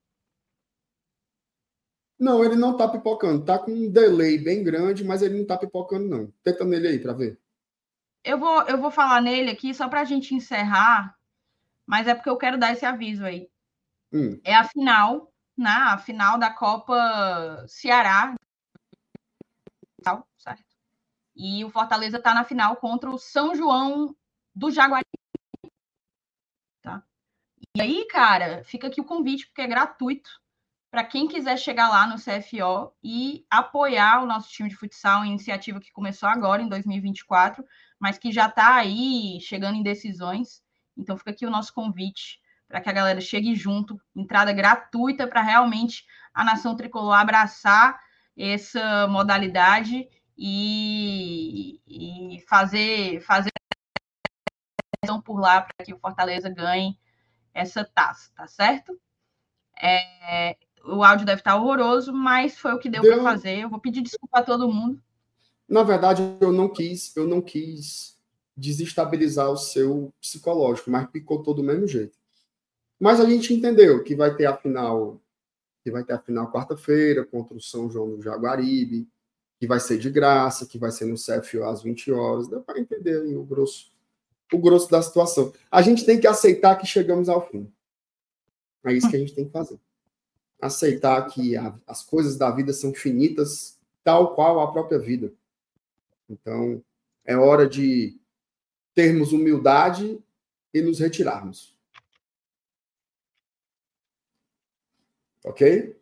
Não, ele não tá pipocando. Tá com um delay bem grande, mas ele não tá pipocando, não. Tenta nele aí para ver. Eu vou falar nele aqui só para a gente encerrar, mas é porque eu quero dar esse aviso aí. É a final, né? A final da Copa Ceará. Certo? E o Fortaleza está na final contra o São João do Jaguaribe. Tá? E aí, cara, fica aqui o convite, porque é gratuito, para quem quiser chegar lá no CFO e apoiar o nosso time de futsal, uma iniciativa que começou agora, em 2024, mas que já está aí chegando em decisões. Então, fica aqui o nosso convite para que a galera chegue junto, entrada gratuita para realmente a nação tricolor abraçar essa modalidade e fazer por lá para que o Fortaleza ganhe essa taça, tá certo? O áudio deve estar horroroso, mas foi o que deu para fazer. Eu vou pedir desculpa a todo mundo. Na verdade, eu não quis desestabilizar o seu psicológico, mas picotou do mesmo jeito. Mas a gente entendeu que vai ter a final quarta-feira contra o São João do Jaguaribe, que vai ser de graça, que vai ser no CFO às 20 horas. Deu para entender aí o grosso da situação. A gente tem que aceitar que chegamos ao fim. É isso que a gente tem que fazer. Aceitar que as coisas da vida são finitas, tal qual a própria vida. Então, é hora de termos humildade e nos retirarmos. Ok?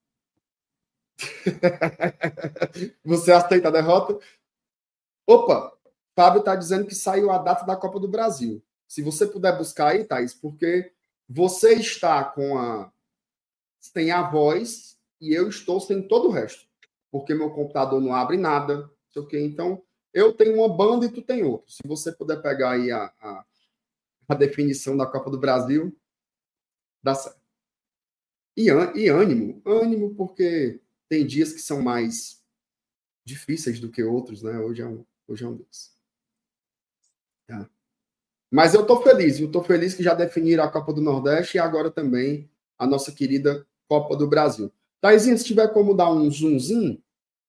Você aceita a derrota? Opa! Fábio está dizendo que saiu a data da Copa do Brasil. Se você puder buscar aí, Thaís, porque você está sem a voz e eu estou sem todo o resto. Porque meu computador não abre nada, não sei o quê. Então, eu tenho uma banda e tu tem outra. Se você puder pegar aí a definição da Copa do Brasil, dá certo. E ânimo, porque tem dias que são mais difíceis do que outros, né? Hoje é um desses. Tá. Mas eu estou feliz que já definiram a Copa do Nordeste e agora também a nossa querida Copa do Brasil. Thaisinha, se tiver como dar um zoomzinho.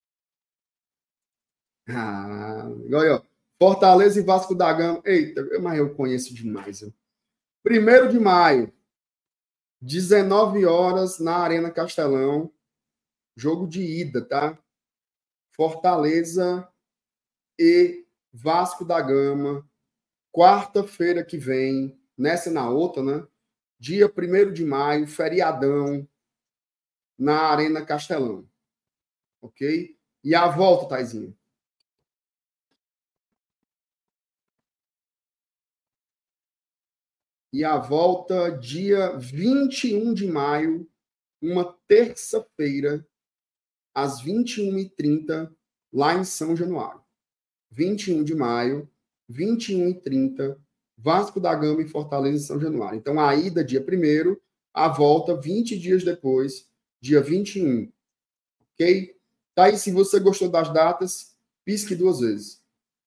Olha, Fortaleza e Vasco da Gama. Eita, mas eu conheço demais. 1º de maio, 19 horas, na Arena Castelão. Jogo de ida, tá? Fortaleza e Vasco da Gama. Quarta-feira que vem, nessa e na outra, né? Dia 1º de maio, feriadão, na Arena Castelão. Ok? E a volta, Taizinha? E a volta dia 21 de maio, uma terça-feira, às 21h30, lá em São Januário. 21 de maio, 21h30, Vasco da Gama e Fortaleza em São Januário. Então, a ida dia 1º, a volta 20 dias depois, dia 21. Ok? Tá aí, se você gostou das datas, pisque 2 vezes.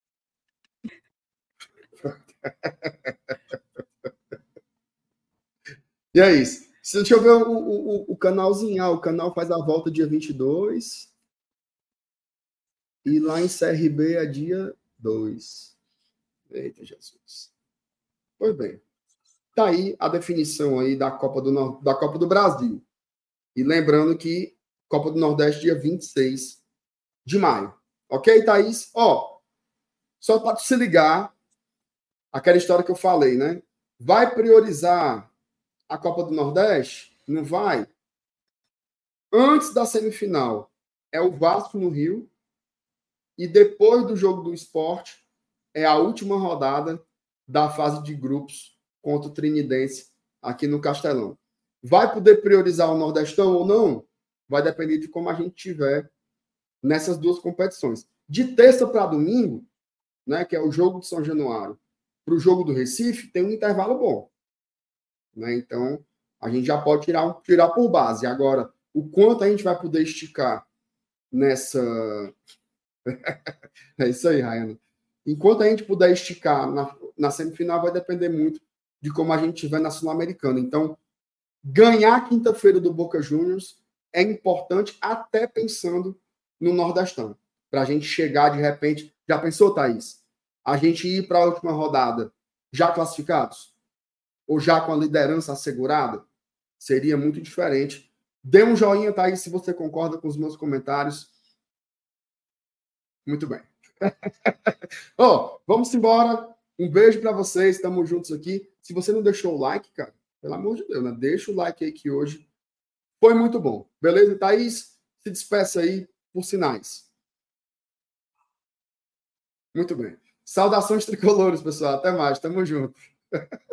E é isso. Deixa eu ver o canalzinho. O canal faz a volta dia 22. E lá em CRB é dia 2. Eita, Jesus. Pois bem. Tá aí a definição aí da Copa do Brasil. E lembrando que Copa do Nordeste dia 26 de maio. Ok, Thaís? Só para se ligar, aquela história que eu falei, né? Vai priorizar a Copa do Nordeste? Não vai. Antes da semifinal é o Vasco no Rio e depois do jogo do Sport é a última rodada da fase de grupos contra o Trinidense aqui no Castelão. Vai poder priorizar o Nordestão ou não? Vai depender de como a gente tiver nessas duas competições. De terça para domingo, né, que é o jogo de São Januário, para o jogo do Recife, tem um intervalo bom. Né? Então, a gente já pode tirar por base. Agora, o quanto a gente vai poder esticar nessa... É isso aí, Rayana. Enquanto a gente puder esticar na semifinal, vai depender muito de como a gente tiver na Sul-Americana. Então, ganhar quinta-feira do Boca Juniors é importante, até pensando no Nordestão. Para a gente chegar, de repente... Já pensou, Thaís? A gente ir para a última rodada já classificados? Ou já com a liderança assegurada? Seria muito diferente. Dê um joinha, Thaís, se você concorda com os meus comentários. Muito bem. Vamos embora. Um beijo para vocês. Estamos juntos aqui. Se você não deixou o like, cara, pelo amor de Deus, né? Deixa o like aí que hoje foi muito bom. Beleza, Thaís? Se despeça aí por sinais. Muito bem. Saudações tricolores, pessoal. Até mais. Tamo junto.